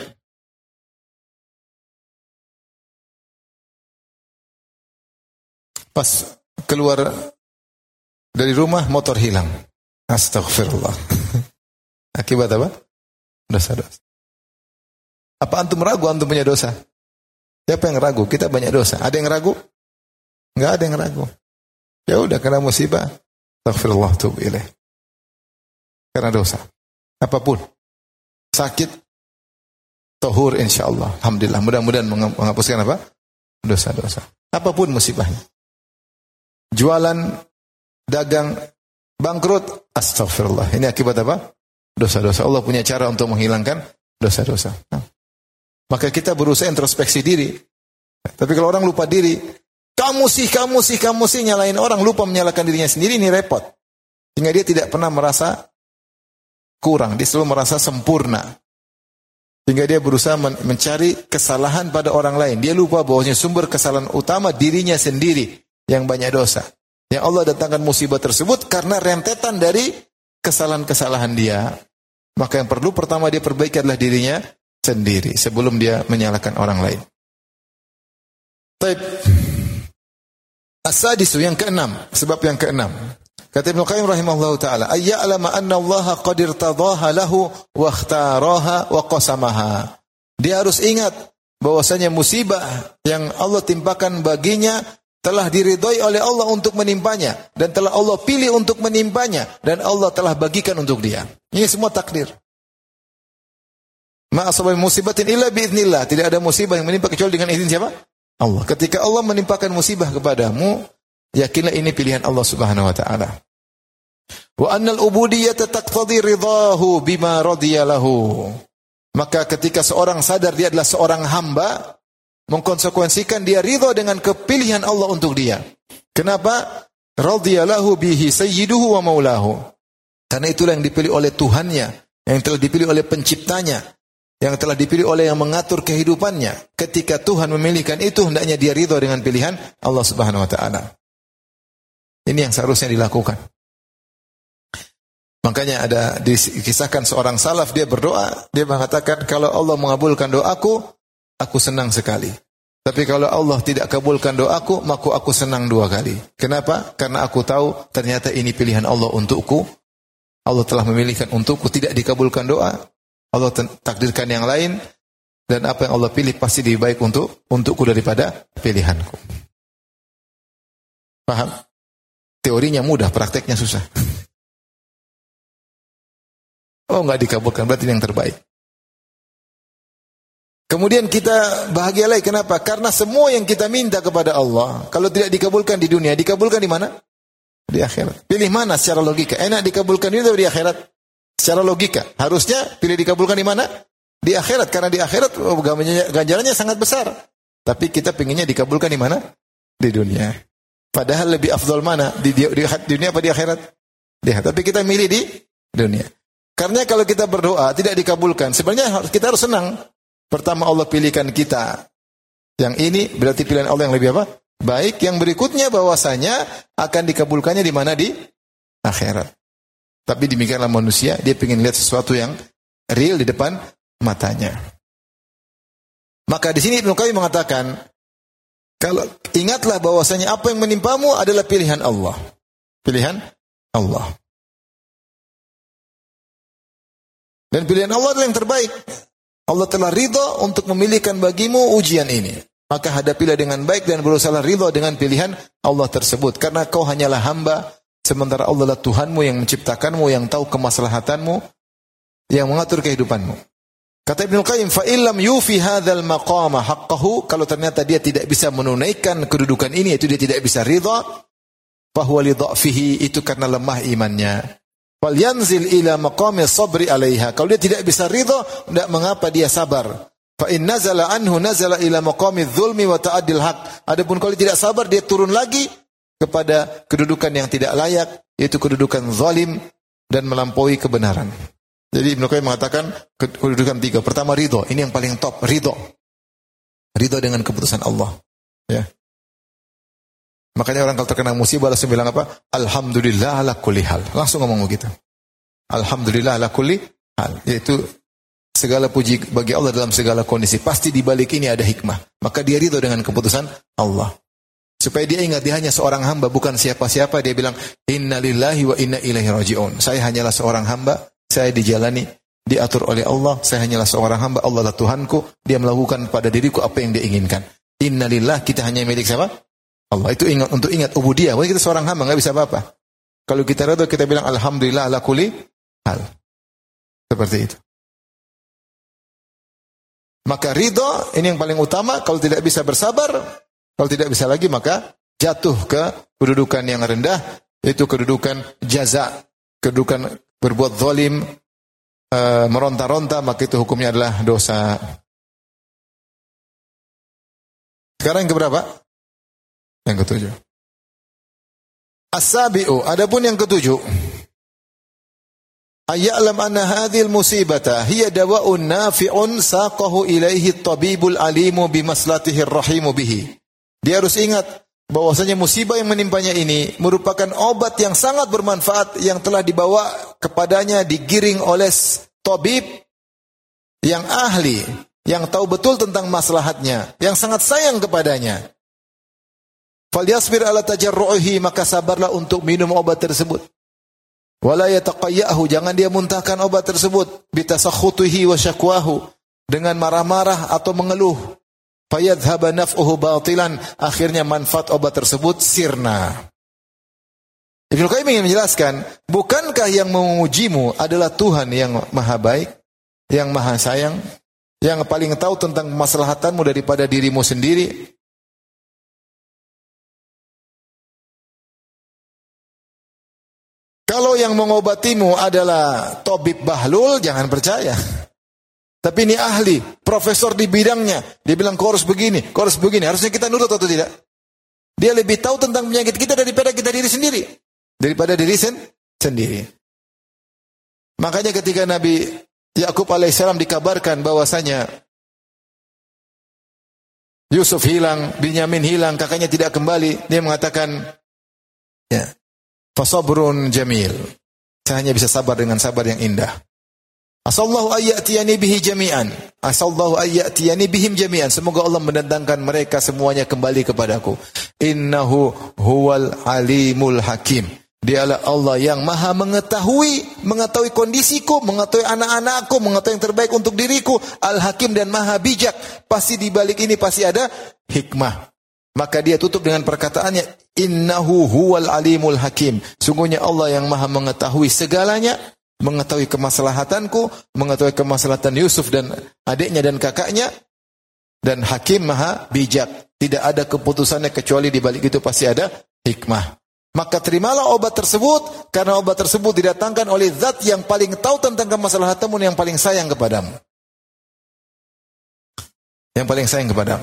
Speaker 1: Pas keluar dari rumah motor hilang. Astagfirullah. Akibat apa? Dosa-dosa. Apa antum ragu antum punya dosa? Siapa yang ragu? Kita banyak dosa. Ada yang ragu? Enggak ada yang ragu. Ya udah kena musibah. Astagfirullah tub ilaih. Karena dosa. Apapun. Sakit. Tahur insyaallah. Alhamdulillah. Mudah-mudahan menghapuskan apa? Dosa-dosa. Apapun musibahnya. Jualan, dagang, bangkrut. Astagfirullah. Ini akibat apa? Dosa-dosa. Allah punya cara untuk menghilangkan dosa-dosa. Nah. Maka kita berusaha introspeksi diri. Tapi kalau orang lupa diri, kamu sih, kamu sih, kamu sih, nyalain orang, lupa menyalahkan dirinya sendiri, ini repot. Sehingga dia tidak pernah merasa kurang, dia selalu merasa sempurna. Sehingga dia berusaha men- mencari kesalahan pada orang lain. Dia lupa bahwasanya sumber kesalahan utama dirinya sendiri yang banyak dosa. Yang Allah datangkan musibah tersebut karena rentetan dari kesalahan-kesalahan dia. Maka yang perlu pertama dia perbaiki adalah dirinya sendiri sebelum dia menyalahkan orang lain. Baik. As-sadisu yang keenam, sebab yang keenam. Kata Ibnu Qayyim rahimahullahu taala, ayya'lama anna Allah qad irtadaha lahu wa ikhtaraha wa qasamaha. Dia harus ingat bahwasanya musibah yang Allah timpakan baginya telah diridhai oleh Allah untuk menimpanya dan telah Allah pilih untuk menimpanya dan Allah telah bagikan untuk dia. Ini semua takdir. Ma asaba musibatin illa biiznillah. Tidak ada musibah yang menimpa kecuali dengan izin siapa? Allah. Ketika Allah menimpakan musibah kepadamu, yakinlah ini pilihan Allah Subhanahu wa taala. Wa annal ubudiyyata taqtadi ridahu bima radiya lahu. Maka ketika seorang sadar dia adalah seorang hamba, mengkonsekuensikan dia ridha dengan kepilihan Allah untuk dia. Kenapa? Radiya lahu bihi sayyiduhu wa maulahu. Karena itulah yang dipilih oleh Tuhannya, yang telah dipilih oleh penciptanya, yang telah dipilih oleh yang mengatur kehidupannya. Ketika Tuhan memilihkan itu, hendaknya dia ridha dengan pilihan Allah Subhanahu wa taala. Ini yang seharusnya dilakukan. Makanya ada dikisahkan seorang salaf, dia berdoa, dia mengatakan, kalau Allah mengabulkan doaku, aku senang sekali. Tapi kalau Allah tidak kabulkan doaku, maka aku senang dua kali. Kenapa? Karena aku tahu ternyata ini pilihan Allah untukku. Allah telah memilihkan untukku, tidak dikabulkan doa. Allah takdirkan yang lain, dan apa yang Allah pilih pasti lebih baik untuk untukku daripada pilihanku. Paham? Teorinya mudah, prakteknya susah. Oh, enggak dikabulkan, berarti yang terbaik. Kemudian kita bahagia lagi, kenapa? Karena semua yang kita minta kepada Allah, kalau tidak dikabulkan di dunia, dikabulkan di mana? Di akhirat. Pilih mana secara logika? Enak dikabulkan di dunia atau di akhirat? Secara logika, harusnya pilih dikabulkan di mana? Di akhirat, karena di akhirat oh, ganjarannya sangat besar. Tapi kita pinginnya dikabulkan di mana? Di dunia. Padahal lebih afdol mana? Di, di, di, di dunia apa di akhirat? Di akhirat. Tapi kita milih di dunia. Karena kalau kita berdoa tidak dikabulkan, sebenarnya kita harus senang. Pertama Allah pilihkan kita. Yang ini berarti pilihan Allah yang lebih apa? Baik. Yang berikutnya bahwasanya akan dikabulkannya di mana? Di akhirat. Tapi demikianlah manusia, dia ingin lihat sesuatu yang real di depan matanya. Maka di sini Ibnu Qayyim mengatakan, kalau ingatlah bahwasanya apa yang menimpamu adalah pilihan Allah. Pilihan Allah. Dan pilihan Allah adalah yang terbaik. Allah telah ridha untuk memilihkan bagimu ujian ini. Maka hadapilah dengan baik dan berusaha ridha dengan pilihan Allah tersebut. Karena kau hanyalah hamba, sementara Allah adalah Tuhanmu yang menciptakanmu, yang tahu kemaslahatanmu, yang mengatur kehidupanmu. Kata Ibnu Qayyim, fa illam yufi hadzal maqama haqqahu, kalau ternyata dia tidak bisa menunaikan kedudukan ini, yaitu dia tidak bisa ridha, fa huwa li dha'fihi, itu karena lemah imannya. Fal yanzil ila maqami sabri 'alaiha, kalau dia tidak bisa ridha, tidak mengapa dia sabar. Fa in nazala anhu nazala ila maqami dzulmi wa ta'addil haq. Adapun kalau dia tidak sabar, dia turun lagi kepada kedudukan yang tidak layak, yaitu kedudukan zalim dan melampaui kebenaran. Jadi Ibnu Qayyim mengatakan kedudukan tiga. Pertama ridho, ini yang paling top, ridho. Ridho dengan keputusan Allah. Ya. Makanya orang kalau terkena musibah langsung bilang apa? Alhamdulillah ala kulli hal. Langsung ngomong begitu. Alhamdulillah ala kulli hal. Yaitu segala puji bagi Allah dalam segala kondisi. Pasti di balik ini ada hikmah. Maka dia ridho dengan keputusan Allah. Supaya dia ingat dia hanya seorang hamba, bukan siapa-siapa. Dia bilang, inna lillahi wa inna ilaihi raji'un. Saya hanyalah seorang hamba. Saya dijalani, diatur oleh Allah. Saya hanyalah seorang hamba. Allah adalah Tuhanku. Dia melakukan pada diriku apa yang dia inginkan. Innalillah, kita hanya milik siapa? Allah. Itu ingat untuk ingat ubudiyah. Wah, kita seorang hamba, enggak bisa apa-apa. Kalau kita ridho, kita bilang alhamdulillah ala kulli hal. Seperti itu. Maka ridho ini yang paling utama. Kalau tidak bisa bersabar, kalau tidak bisa lagi maka jatuh ke kedudukan yang rendah, yaitu kedudukan jaza, kedudukan berbuat zalim, e, meronta-ronta, maka itu hukumnya adalah dosa. Sekarang yang keberapa? Yang ketujuh. As-sabi'u, adapun yang ketujuh. Ayya'lam anna hadhil musibata hiya dawa'un nafi'un saqahu ilaihi at-tabibul alimu bimaslatihi ar-rahimu bihi. Dia harus ingat bahwasanya musibah yang menimpanya ini merupakan obat yang sangat bermanfaat yang telah dibawa kepadanya, digiring oleh tabib yang ahli, yang tahu betul tentang maslahatnya, yang sangat sayang kepadanya. Falyasbir ala tajarru'ihi, maka sabarlah untuk minum obat tersebut. Wala yataqayyahu, jangan dia muntahkan obat tersebut bitasakhutihi wa syakwahu, dengan marah-marah atau mengeluh. Fayadhhaba naf'uhu batilan, akhirnya manfaat obat tersebut sirna. Ibnu Qayyim ingin menjelaskan, bukankah yang mengujimu adalah Tuhan yang maha baik, yang maha sayang, yang paling tahu tentang kemaslahatanmu daripada dirimu sendiri? Kalau yang mengobatimu adalah tabib bahlul, jangan percaya. Tapi ini ahli, profesor di bidangnya. Dia bilang kau harus begini, kau harus begini. Harusnya kita nurut atau tidak? Dia lebih tahu tentang penyakit kita daripada kita diri sendiri. Daripada diri sen sendiri. Makanya ketika Nabi Yakub alaihissalam dikabarkan bahwasanya Yusuf hilang, Binyamin hilang, kakaknya tidak kembali, dia mengatakan, ya, fasabrun jamil. Saya hanya bisa sabar dengan sabar yang indah. Asallahu ayyatiyani bihi jami'an. Asallahu ayyatiyani bihim jami'an. Semoga Allah mendatangkan mereka semuanya kembali kepadaku. Innahu huwal alimul hakim. Dialah Allah yang maha mengetahui, mengetahui kondisiku, mengetahui anak-anakku, mengetahui yang terbaik untuk diriku. Al-Hakim dan maha bijak. Pasti di balik ini pasti ada hikmah. Maka dia tutup dengan perkataannya, innahu huwal alimul hakim. Sungguhnya Allah yang maha mengetahui segalanya, mengetahui kemaslahatanku, mengetahui kemaslahatan Yusuf dan adiknya dan kakaknya, dan hakim maha bijak. Tidak ada keputusannya kecuali di balik itu pasti ada hikmah. Maka terimalah obat tersebut, karena obat tersebut didatangkan oleh zat yang paling tahu tentang kemaslahatanmu, yang paling sayang kepadamu. Yang paling sayang kepadamu.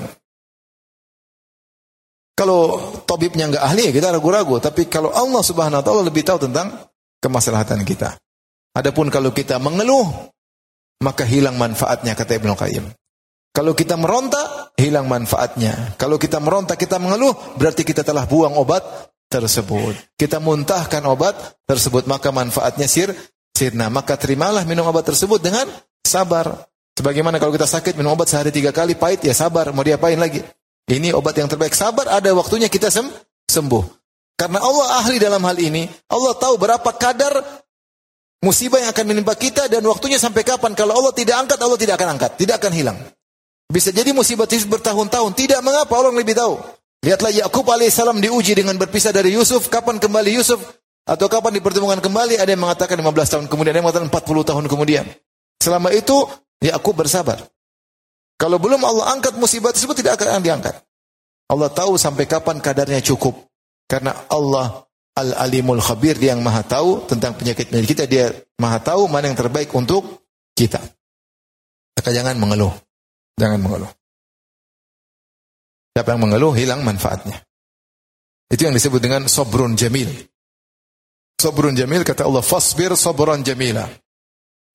Speaker 1: Kalau tabibnya enggak ahli, kita ragu-ragu. Tapi kalau Allah subhanahu wa ta'ala lebih tahu tentang kemaslahatan kita. Adapun kalau kita mengeluh, maka hilang manfaatnya, kata Ibnu Qayyim. Kalau kita meronta, hilang manfaatnya. Kalau kita meronta, kita mengeluh, berarti kita telah buang obat tersebut. Kita muntahkan obat tersebut, maka manfaatnya sir, sirna. Maka terimalah minum obat tersebut dengan sabar. Sebagaimana kalau kita sakit, minum obat sehari tiga kali, pahit, ya sabar. Mau diapain lagi? Ini obat yang terbaik. Sabar, ada waktunya kita sem sembuh. Karena Allah ahli dalam hal ini. Allah tahu berapa kadar musibah yang akan menimpa kita dan waktunya sampai kapan. Kalau Allah tidak angkat, Allah tidak akan angkat. Tidak akan hilang. Bisa jadi musibah itu bertahun-tahun. Tidak mengapa, Allah lebih tahu. Lihatlah Yakub alaihissalam diuji dengan berpisah dari Yusuf. Kapan kembali Yusuf? Atau kapan dipertemukan kembali? Ada yang mengatakan lima belas tahun kemudian. Ada yang mengatakan empat puluh tahun kemudian. Selama itu Yakub bersabar. Kalau belum Allah angkat musibah tersebut, tidak akan diangkat. Allah tahu sampai kapan kadarnya cukup. Karena Allah Al-Alimul Khabir, dia yang maha tahu tentang penyakit-penyakit kita. Dia maha tahu mana yang terbaik untuk kita. Maka jangan mengeluh. Jangan mengeluh. Siapa yang mengeluh, hilang manfaatnya. Itu yang disebut dengan sabrun jamil. Sabrun jamil, kata Allah, fasbir sabran jamila.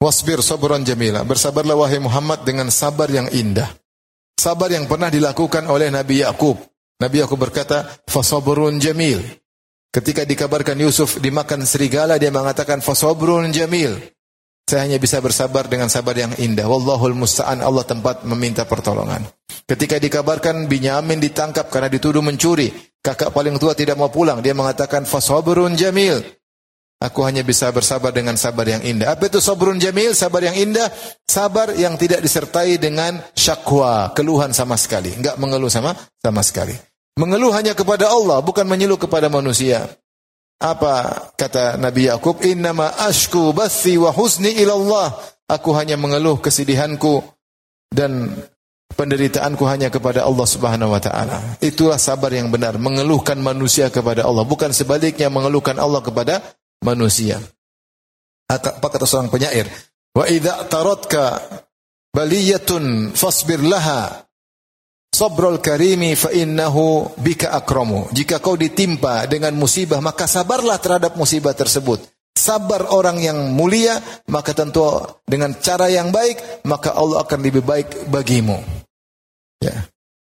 Speaker 1: Wasbir sabran jamila. Bersabarlah wahai Muhammad dengan sabar yang indah. Sabar yang pernah dilakukan oleh Nabi Yakub. Nabi Yakub berkata, fasabrun jamil. Ketika dikabarkan Yusuf dimakan serigala, dia mengatakan fasabrun jamil. Saya hanya bisa bersabar dengan sabar yang indah. Wallahul musta'an, Allah tempat meminta pertolongan. Ketika dikabarkan Binyamin ditangkap karena dituduh mencuri, kakak paling tua tidak mau pulang, dia mengatakan fasabrun jamil. Aku hanya bisa bersabar dengan sabar yang indah. Apa itu sabrun jamil? Sabar yang indah. Sabar yang tidak disertai dengan syakwa, keluhan sama sekali. Enggak mengeluh sama sama sekali. Mengeluh hanya kepada Allah, bukan mengeluh kepada manusia. Apa kata Nabi Yakub? Innama ashku bathi wa husni ilallah. Aku hanya mengeluh kesedihanku dan penderitaanku hanya kepada Allah Subhanahu wa taala. Itulah sabar yang benar, mengeluhkan manusia kepada Allah, bukan sebaliknya mengeluhkan Allah kepada manusia. Apa kata seorang penyair? Wa idza taradka baliyatun fasbir laha sabrul karimi fa innahu bika akramu. Jika kau ditimpa dengan musibah, maka sabarlah terhadap musibah tersebut. Sabar orang yang mulia, maka tentu dengan cara yang baik, maka Allah akan lebih baik bagimu. Ya.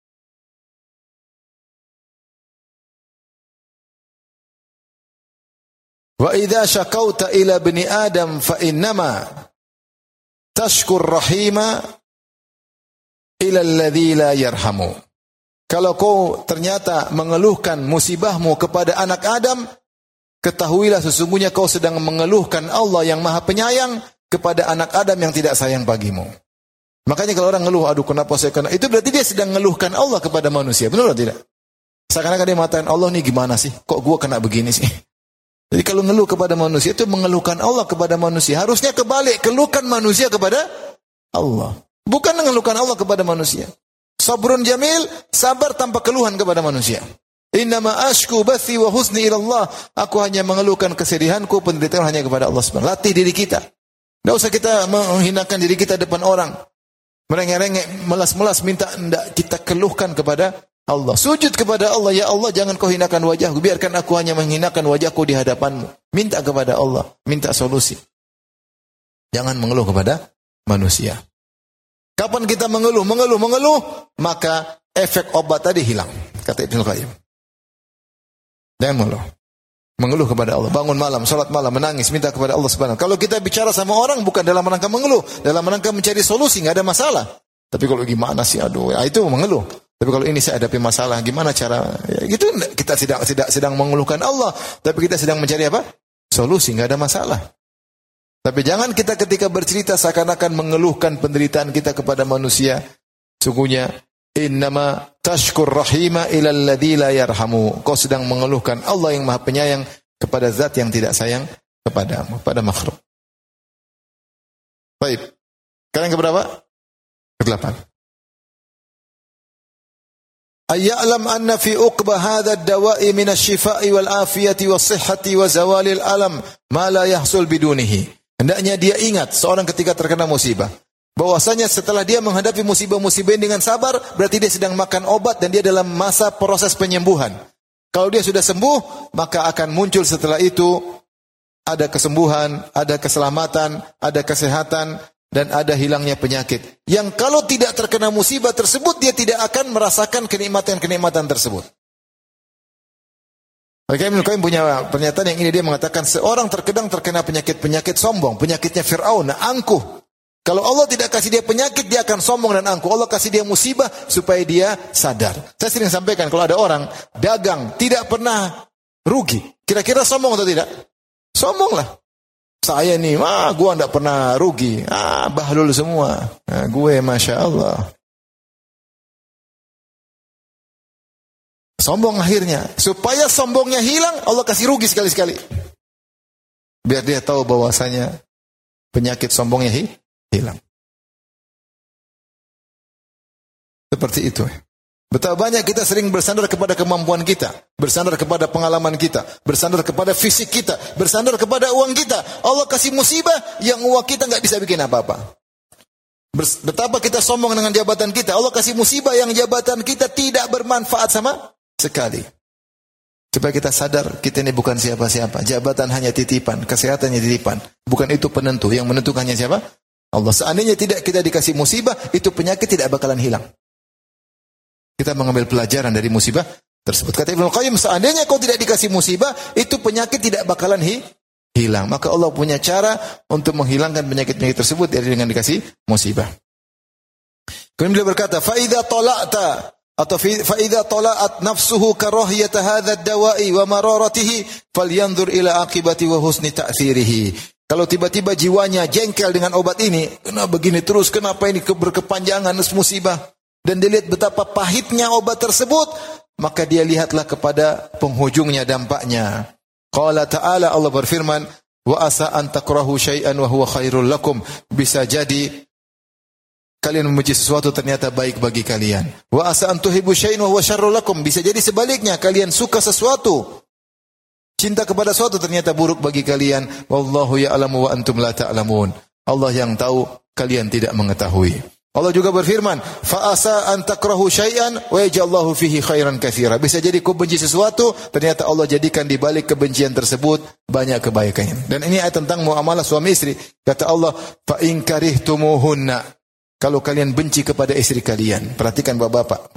Speaker 1: Wa idza syakauta ila bani Adam fa innama tashkur rahima ila alladzi la yarhamu. Kalau kau ternyata mengeluhkan musibahmu kepada anak Adam, ketahuilah sesungguhnya kau sedang mengeluhkan Allah yang Maha Penyayang kepada anak Adam yang tidak sayang bagimu. Makanya kalau orang ngeluh, aduh kenapa saya kena, itu berarti dia sedang mengeluhkan Allah kepada manusia. Benar atau tidak? Seakan-akan dia mengatakan, Allah nih gimana sih? Kok gua kena begini sih? Jadi kalau ngeluh kepada manusia itu mengeluhkan Allah kepada manusia. Harusnya kebalik, keluhkan manusia kepada Allah. Bukan mengeluhkan Allah kepada manusia. Sabrun jamil, sabar tanpa keluhan kepada manusia. Innama ashku bathi wa husni ilallah. Aku hanya mengeluhkan kesedihanku, penderitaan hanya kepada Allah subhanahu wa taala. Latih diri kita. Tidak usah kita menghinakan diri kita depan orang. Merengek-rengek, melas-melas, minta tidak kita keluhkan kepada Allah. Sujud kepada Allah, ya Allah jangan kau hinakan wajahku, biarkan aku hanya menghinakan wajahku di hadapanmu. Minta kepada Allah, minta solusi. Jangan mengeluh kepada manusia. Kapan kita mengeluh, mengeluh, mengeluh, maka efek obat tadi hilang. Kata Ibnu Qayyim. Jangan mengeluh. Mengeluh kepada Allah, bangun malam, salat malam, menangis, minta kepada Allah Subhanahu. Kalau kita bicara sama orang bukan dalam rangka mengeluh, dalam rangka mencari solusi, enggak ada masalah. Tapi kalau gimana sih, aduh, ya itu mengeluh. Tapi kalau ini saya hadapi masalah, gimana cara? Ya, gitu kita tidak tidak sedang mengeluhkan Allah, tapi kita sedang mencari apa? Solusi, enggak ada masalah. Tapi jangan kita ketika bercerita seakan-akan mengeluhkan penderitaan kita kepada manusia. Sungguhnya innama tashkur rahima ila alladzi la yarhamu. Kau sedang mengeluhkan Allah yang Maha Penyayang kepada zat yang tidak sayang kepadamu, pada makhluk. Baik. Sekarang ke berapa? Kedelapan. Ayya'lam anna fi uqba hadha ad-dawa'i min asy-syifa'i wal afiyati was sihhati wa zawalil alam ma la yahsul bidunihi. Hendaknya dia ingat seorang ketika terkena musibah, bahwasanya setelah dia menghadapi musibah-musibah dengan sabar, berarti dia sedang makan obat dan dia dalam masa proses penyembuhan. Kalau dia sudah sembuh, maka akan muncul setelah itu ada kesembuhan, ada keselamatan, ada kesehatan, dan ada hilangnya penyakit. Yang kalau tidak terkena musibah tersebut, dia tidak akan merasakan kenikmatan-kenikmatan tersebut. Maka Ibnu Qayyim punya pernyataan yang ini, dia mengatakan seorang terkadang terkena penyakit-penyakit sombong, penyakitnya Fir'aun, angkuh. Kalau Allah tidak kasih dia penyakit, dia akan sombong dan angkuh. Allah kasih dia musibah supaya dia sadar. Saya sering sampaikan kalau ada orang dagang tidak pernah rugi, kira-kira sombong atau tidak? Sombong lah. Saya nih, ah, gue tidak pernah rugi. Ah, bahlul semua. Nah, gue, Masya Allah. Sombong akhirnya. Supaya sombongnya hilang, Allah kasih rugi sekali-sekali. Biar dia tahu bahwasanya penyakit sombongnya hi, hilang. Seperti itu. Betapa banyak kita sering bersandar kepada kemampuan kita, bersandar kepada pengalaman kita, bersandar kepada fisik kita, bersandar kepada uang kita. Allah kasih musibah yang uang kita nggak bisa bikin apa-apa. Betapa kita sombong dengan jabatan kita. Allah kasih musibah yang jabatan kita tidak bermanfaat sama sekali. Supaya kita sadar kita ini bukan siapa-siapa. Jabatan hanya titipan, kesehatan hanya titipan. Bukan itu penentu. Yang menentukan hanya siapa? Allah. Seandainya tidak kita dikasih musibah, itu penyakit tidak bakalan hilang. Kita mengambil pelajaran dari musibah tersebut. Kata Ibnu Qayyim, seandainya kau tidak dikasih musibah, itu penyakit tidak bakalan hi, hilang. Maka Allah punya cara untuk menghilangkan penyakit-penyakit tersebut dengan dikasih musibah. Kemudian beliau berkata, fa idza tala'ta atau fa idza tala'at nafsuhu karahiyata hadha ad-dawa'i wa mararatihi falyanzur ila aqibati wa husni ta'thirihi. Kalau tiba-tiba jiwanya jengkel dengan obat ini, kenapa begini terus, kenapa ini berkepanjangan musibah, dan dia lihat betapa pahitnya obat tersebut, maka dia lihatlah kepada penghujungnya, dampaknya. Qala ta'ala, Allah berfirman, wa asa an takrahu syai'an wa huwa khairul lakum. Bisa jadi kalian membenci sesuatu ternyata baik bagi kalian. Wa asa an tuhibbu syai'an wa huwa syarrul lakum. Bisa jadi sebaliknya, kalian suka sesuatu, cinta kepada sesuatu ternyata buruk bagi kalian. Wallahu ya'lamu wa antum la ta'lamun. Allah yang tahu, kalian tidak mengetahui. Allah juga berfirman, fa asa an takrahu syai'an wa yaj'allahu fihi khairan katsira. Bisa jadi kau benci sesuatu, ternyata Allah jadikan di balik kebencian tersebut banyak kebaikan. Dan ini ayat tentang muamalah suami istri. Kata Allah, fa in karihtumuhunna. Kalau kalian benci kepada istri kalian, perhatikan bapak-bapak.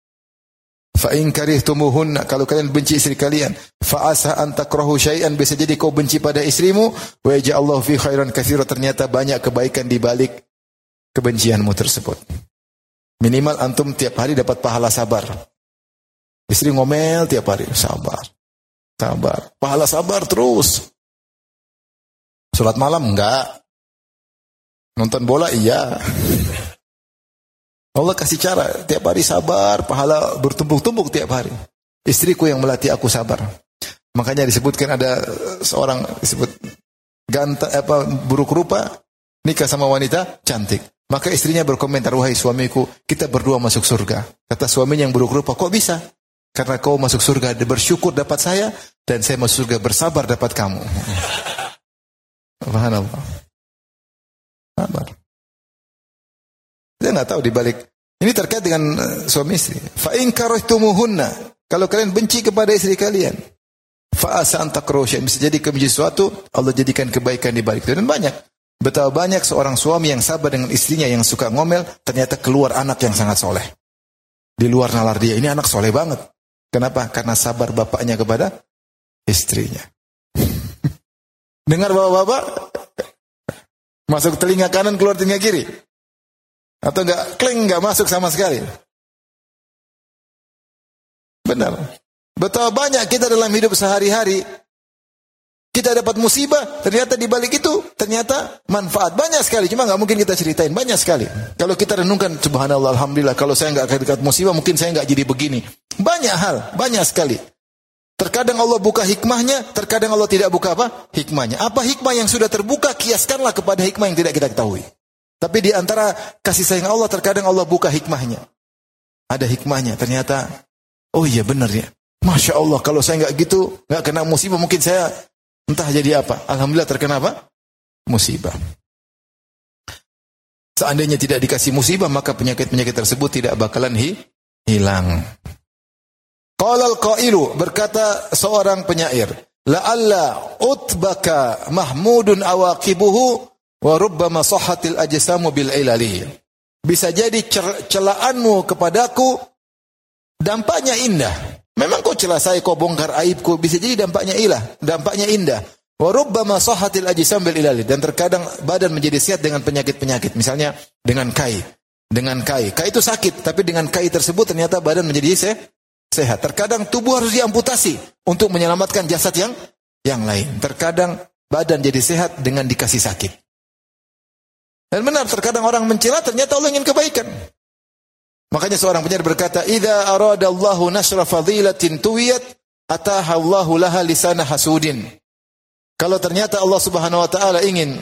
Speaker 1: Fa in karihtumuhunna, kalau kalian benci istri kalian, fa asa an takrahu syai'an, bisa jadi kau benci pada istrimu, wa yaj'allahu fi khairan katsira, ternyata banyak kebaikan di balik kebencianmu tersebut. Minimal antum tiap hari dapat pahala sabar. Istri ngomel tiap hari, sabar. Sabar. Pahala sabar terus. Salat malam enggak. Nonton bola iya. Allah kasih cara, tiap hari sabar, pahala bertumpuk-tumpuk tiap hari. Istriku yang melatih aku sabar. Makanya disebutkan ada seorang disebut ganteng apa buruk rupa nikah sama wanita cantik. Maka istrinya berkomentar, wahai suamiku, kita berdua masuk surga. Kata suaminya yang buruk rupa, kok bisa? Karena kau masuk surga bersyukur dapat saya, dan saya masuk surga bersabar dapat kamu. Subhanallah. Sabar. Dia nggak tahu dibalik. Ini terkait dengan uh, suami istri. Fa in karihtumuhunna, kalau kalian benci kepada istri kalian, fa asa an takrahu syai'an, bisa jadi kebenci sesuatu, Allah jadikan kebaikan di balik itu. Dan banyak, betapa banyak seorang suami yang sabar dengan istrinya yang suka ngomel, ternyata keluar anak yang sangat soleh. Di luar nalar dia, ini anak soleh banget. Kenapa? Karena sabar bapaknya kepada istrinya. Dengar bapak-bapak, masuk telinga kanan, keluar telinga kiri. Atau enggak, kleng, enggak masuk sama sekali. Benar. Betapa banyak kita dalam hidup sehari-hari, kita dapat musibah, ternyata di balik itu, ternyata manfaat. Banyak sekali, cuma enggak mungkin kita ceritain. Banyak sekali. Kalau kita renungkan, subhanallah, alhamdulillah, kalau saya enggak dekat musibah, mungkin saya enggak jadi begini. Banyak hal, banyak sekali. Terkadang Allah buka hikmahnya, terkadang Allah tidak buka apa? Hikmahnya. Apa hikmah yang sudah terbuka, kiaskanlah kepada hikmah yang tidak kita ketahui. Tapi di antara kasih sayang Allah, terkadang Allah buka hikmahnya. Ada hikmahnya, ternyata, oh iya benar ya. Masya Allah, kalau saya nggak gitu, nggak kena musibah, mungkin saya entah jadi apa. Alhamdulillah terkena apa? Musibah. Seandainya tidak dikasih musibah, maka penyakit-penyakit tersebut tidak bakalan hi, hilang. Qala al-qailu, berkata seorang penyair, la'alla utbaka mahmudun awaqibuhu wa rubbama sahhatil ajsamu bil ilali. Bisa jadi celaanmu kepadaku dampaknya indah. Memang kau celah saya, kau bongkar aibku, bisa jadi dampaknya ilah, dampaknya indah. Wa rubbama sahhatil ajsam bil ilali, dan terkadang badan menjadi sehat dengan penyakit-penyakit, misalnya dengan kai. Dengan kai. Kai itu sakit, tapi dengan kai tersebut ternyata badan menjadi sehat. Sehat. Terkadang tubuh harus diamputasi untuk menyelamatkan jasad yang yang lain. Terkadang badan jadi sehat dengan dikasih sakit. Dan benar, terkadang orang mencela, ternyata Allah ingin kebaikan. Makanya seorang penyair berkata, "Idza aradallahu nasra fadilatin tuwiyat, ataha Allahu laha lisana hasudin." Kalau ternyata Allah Subhanahu wa taala ingin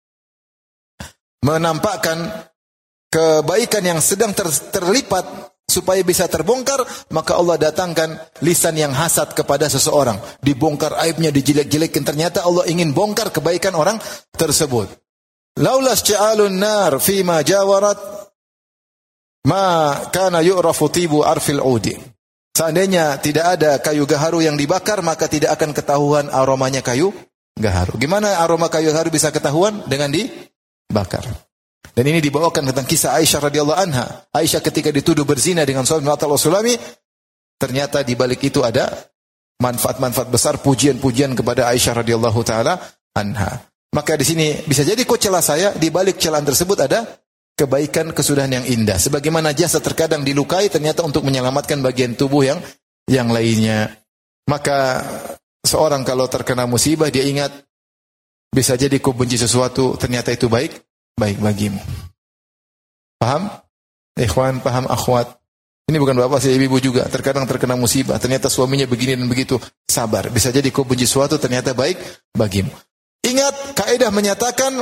Speaker 1: menampakkan kebaikan yang sedang ter, terlipat supaya bisa terbongkar, maka Allah datangkan lisan yang hasad kepada seseorang. Dibongkar aibnya, dijelek-jelekin. Ternyata Allah ingin bongkar kebaikan orang tersebut. Laulas ja'alun nar fima jawarat ma kana yu'rafu tibu arfil udi. Seandainya tidak ada kayu gaharu yang dibakar, maka tidak akan ketahuan aromanya kayu gaharu. Gimana aroma kayu gaharu bisa ketahuan? Dengan dibakar. Dan ini dibawakan tentang kisah Aisyah radhiyallahu anha. Aisyah ketika dituduh berzina dengan suami Mu'attal Sulami, ternyata di balik itu ada manfaat-manfaat besar, pujian-pujian kepada Aisyah radhiyallahu taala anha. Maka di sini bisa jadi kau celah saya, di balik celaan tersebut ada kebaikan, kesudahan yang indah. Sebagaimana jasad terkadang dilukai ternyata untuk menyelamatkan bagian tubuh yang yang lainnya. Maka seorang kalau terkena musibah dia ingat bisa jadi kau benci sesuatu ternyata itu baik, baik bagimu. Paham? Ikhwan, paham akhwat? Ini bukan bapak, saya ibu juga. Terkadang terkena musibah, ternyata suaminya begini dan begitu. Sabar. Bisa jadi kau benci sesuatu ternyata baik bagimu. Ingat, kaidah menyatakan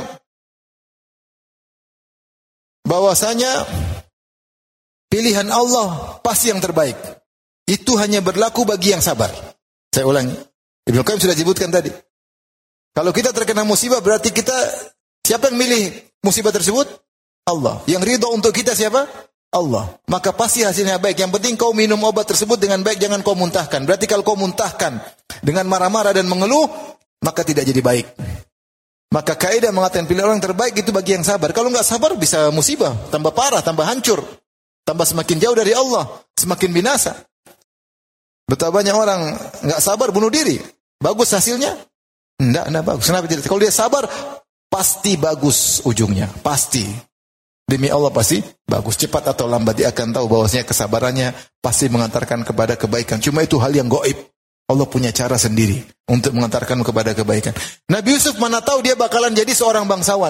Speaker 1: bahwasanya pilihan Allah pasti yang terbaik. Itu hanya berlaku bagi yang sabar. Saya ulangi. Ibnu Qayyim sudah sebutkan tadi. Kalau kita terkena musibah berarti kita, siapa yang milih musibah tersebut? Allah. Yang ridho untuk kita siapa? Allah. Maka pasti hasilnya baik. Yang penting kau minum obat tersebut dengan baik, jangan kau muntahkan. Berarti kalau kau muntahkan dengan marah-marah dan mengeluh, maka tidak jadi baik. Maka kaidah mengatakan pilih orang terbaik itu bagi yang sabar. Kalau enggak sabar bisa musibah, tambah parah, tambah hancur, tambah semakin jauh dari Allah, semakin binasa. Betapa banyak orang enggak sabar bunuh diri. Bagus hasilnya? Enggak, enggak bagus. Kenapa tidak? Kalau dia sabar, pasti bagus ujungnya, pasti. Demi Allah pasti bagus. Cepat atau lambat dia akan tahu bahwasanya kesabarannya pasti mengantarkan kepada kebaikan. Cuma itu hal yang gaib. Allah punya cara sendiri untuk mengantarkan kepada kebaikan. Nabi Yusuf mana tahu dia bakalan jadi seorang bangsawan.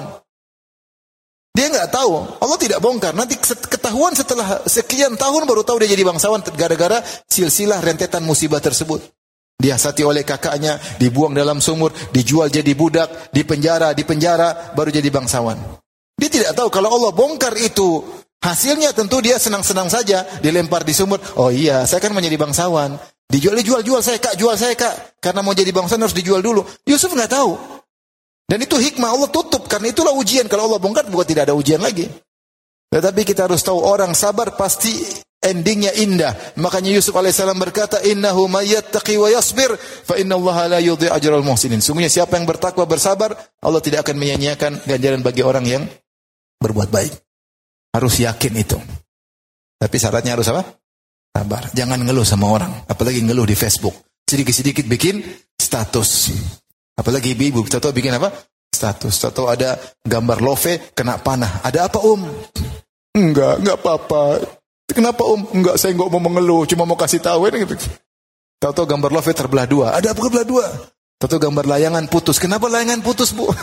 Speaker 1: Dia enggak tahu. Allah tidak bongkar. Nanti ketahuan setelah sekian tahun baru tahu dia jadi bangsawan gara-gara silsilah rentetan musibah tersebut. Dihasati oleh kakaknya, dibuang dalam sumur, dijual jadi budak, dipenjara, dipenjara, baru jadi bangsawan. Dia tidak tahu kalau Allah bongkar itu, hasilnya tentu dia senang-senang saja, dilempar di sumur. Oh iya, saya kan menjadi bangsawan. Dijual, dijual, jual saya kak, jual saya kak. Karena mau jadi bangsawan harus dijual dulu. Yusuf nggak tahu. Dan itu hikmah Allah tutup, karena itulah ujian. Kalau Allah bongkar, bukan tidak ada ujian lagi. Tetapi kita harus tahu orang sabar pasti endingnya indah. Makanya Yusuf alaihissalam berkata, innahu mayyattaqi wa yasbir, fa innallaha la yudhi ajral muhsinin. Sungguhnya siapa yang bertakwa bersabar, Allah tidak akan menyia-nyiakan ganjaran bagi orang yang berbuat baik. Harus yakin itu. Tapi syaratnya harus apa? Sabar. Jangan ngeluh sama orang. Apalagi ngeluh di Facebook. Sedikit-sedikit bikin status. Apalagi ibu-ibu. Tahu bikin apa? Status. Tahu ada gambar love kena panah. Ada apa om? Enggak, enggak apa-apa. Kenapa om? Enggak, saya enggak mau mengeluh. Cuma mau kasih tahu. Tahu-tahu gambar love terbelah dua. Ada apa terbelah dua? Tahu-tahu gambar layangan putus. Kenapa layangan putus bu?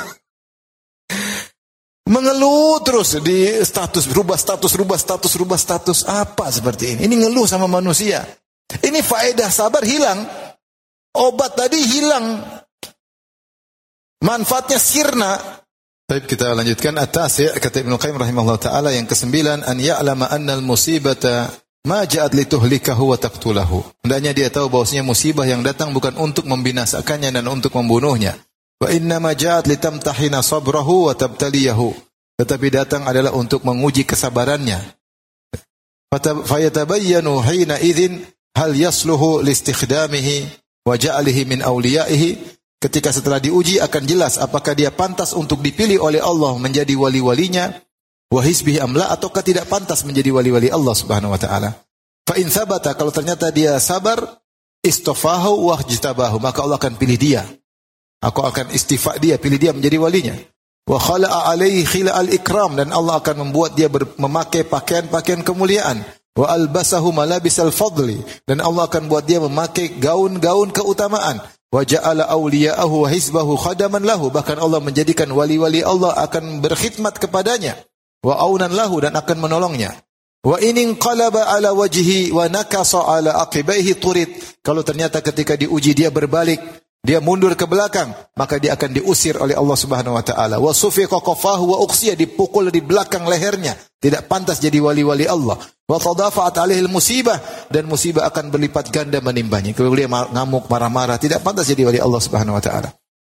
Speaker 1: Mengeluh terus di status, rubah status, rubah status, rubah status. Apa seperti ini? Ini ngeluh sama manusia. Ini faedah sabar hilang. Obat tadi hilang. Manfaatnya sirna. Baik, kita lanjutkan. At-tasi' kata Ibnu Qayyim rahimahullah ta'ala yang kesembilan. An ya'lama annal musibata ma ja'at lituhlikahu wa taqtulahu. Hendaknya dia tahu bahwasanya musibah yang datang bukan untuk membinasakannya dan untuk membunuhnya. Wa innama ja'at litamtahina sabrahu wa tabtaliyahu. Tetapi datang adalah untuk menguji kesabarannya. Fayatabayyanu hina idzin hal yasluhu listikhdamihi wa ja'alihi min awliyaihi. Ketika setelah diuji akan jelas apakah dia pantas untuk dipilih oleh Allah menjadi wali-walinya wa hizbihi amla, ataukah tidak pantas menjadi wali-wali Allah Subhanahu wa taala. Fa in thabata, kalau ternyata dia sabar, istafahu wa jtabahu, maka Allah akan pilih dia. Aku akan istifa dia, pilih dia menjadi walinya. Wa khala'a alaihi khila'al ikram, dan Allah akan membuat dia ber, memakai pakaian-pakaian kemuliaan. Wa albasahu malabisal fadli, dan Allah akan buat dia memakai gaun-gaun keutamaan. Wa ja'ala awliya'ahu wa hizbahu khadaman lahu, bahkan Allah menjadikan wali-wali Allah akan berkhidmat kepadanya. Wa aunan lahu, dan akan menolongnya. Wa in qalaba ala wajhi wa nakasa ala aqibaihi turid, kalau ternyata ketika diuji dia berbalik, dia mundur ke belakang, maka dia akan diusir oleh Allah Subhanahu wa taala. Wa sufiqa qafahu wa uqsiya, dipukul di belakang lehernya, tidak pantas jadi wali-wali Allah. Wa tadafa'at alaihi musibah, dan musibah akan berlipat ganda menimpanya. Kalau dia ngamuk, marah-marah, tidak pantas jadi wali Allah Subhanahu wa taala.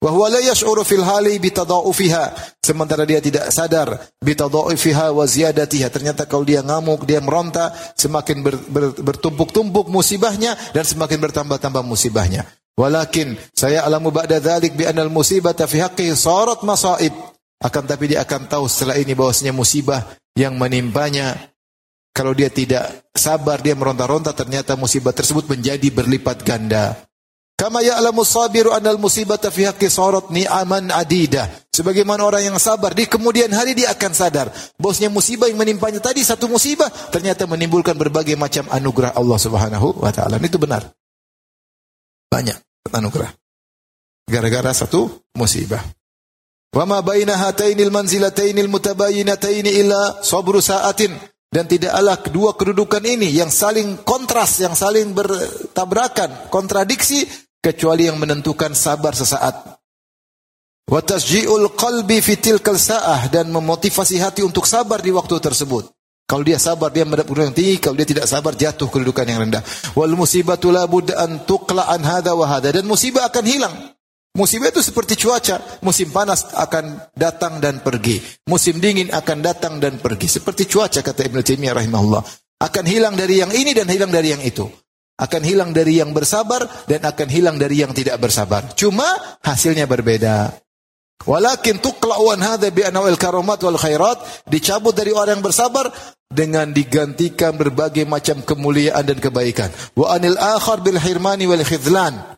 Speaker 1: Wa huwa la yash'uru fil hali bi tada'ufiha. Sementara dia tidak sadar bi tada'ufiha wa ziyadatiha. Ternyata kalau dia ngamuk, dia meronta, semakin ber, ber, bertumpuk-tumpuk musibahnya dan semakin bertambah-tambah musibahnya. Walakin saya alamu ba'da dzalik bi anal musibata fi haqqihi sarat masaib. Akan tapi dia akan tahu setelah ini bahwasanya musibah yang menimpanya, kalau dia tidak sabar, dia meronta-ronta, ternyata musibah tersebut menjadi berlipat ganda. Kama ya'lamu sabiru anal musibata fi haqqi sarat ni'aman adidah. Sebagaimana orang yang sabar, di kemudian hari dia akan sadar bahwasanya musibah yang menimpanya tadi satu musibah ternyata menimbulkan berbagai macam anugerah Allah Subhanahu wa taala. Itu benar. Banyak anugerah gara-gara satu musibah. Wa ma baina hatainil manzilatainil mutabayyinataini illa sabru sa'atin. Dan tidaklah kedua kedudukan ini yang saling kontras, yang saling bertabrakan, kontradiksi, kecuali yang menentukan sabar sesaat. Wa tasji'ul qalbi fi tilkal sa'ah, dan memotivasi hati untuk sabar di waktu tersebut. Kalau dia sabar, dia mendapat kedudukan yang tinggi. Kalau dia tidak sabar, jatuh kedudukan yang rendah. Wal musibatu la budda an tuqla an hadha wa hadha. Dan musibah akan hilang. Musibah itu seperti cuaca, musim panas akan datang dan pergi, musim dingin akan datang dan pergi. Seperti cuaca, kata Ibnu Taimiyah rahimahullah. Akan hilang dari yang ini dan hilang dari yang itu. Akan hilang dari yang bersabar dan akan hilang dari yang tidak bersabar. Cuma hasilnya berbeda. Walakin tuqla'u an hadza bi anwa'il karamat wal khairat, dicabut dari orang yang bersabar dengan digantikan berbagai macam kemuliaan dan kebaikan. Wa anil akhar bil hirmani wal khidlan.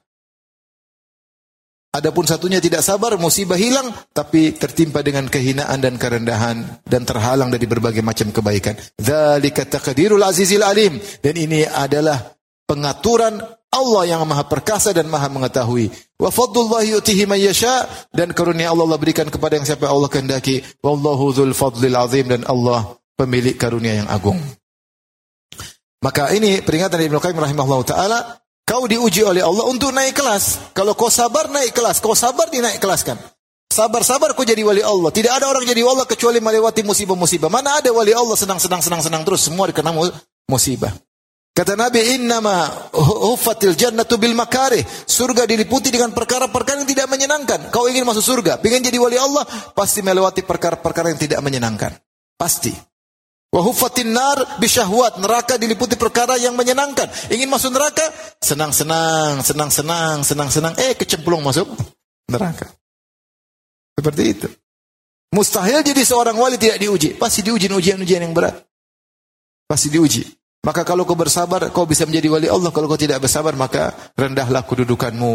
Speaker 1: Adapun satunya tidak sabar, musibah hilang, tapi tertimpa dengan kehinaan dan kerendahan dan terhalang dari berbagai macam kebaikan. Dzalika taqdirul azizil alim. Dan ini adalah pengaturan Allah yang Maha Perkasa dan Maha Mengetahui. Wa fadlullahi yu'tihi man yasha, dan karunia Allah Allah berikan kepada yang siapa Allah kehendaki. Wallahu dzul fadlil azim, dan Allah pemilik karunia yang agung. Maka ini peringatan dari Ibnu Qayyim rahimahullahu taala. Kau diuji oleh Allah untuk naik kelas. Kalau kau sabar, naik kelas. Kau sabar, dinaik kelaskan. Sabar-sabar kau jadi wali Allah. Tidak ada orang jadi wali Allah kecuali melewati musibah-musibah. Mana ada wali Allah senang-senang senang-senang terus semua dikena musibah. Kata Nabi, innama huffatil jannatu bil makarih. Surga diliputi dengan perkara-perkara yang tidak menyenangkan. Kau ingin masuk surga, ingin jadi wali Allah, pasti melewati perkara-perkara yang tidak menyenangkan. Pasti. Wa huffatin nar bisyahwat. Neraka diliputi perkara yang menyenangkan. Ingin masuk neraka, senang-senang, senang-senang, senang-senang, eh kecemplung masuk neraka. Seperti itu. Mustahil jadi seorang wali tidak diuji. Pasti diuji ujian-ujian yang berat. Pasti diuji. Maka kalau kau bersabar, kau bisa menjadi wali Allah. Kalau kau tidak bersabar, maka rendahlah kedudukanmu.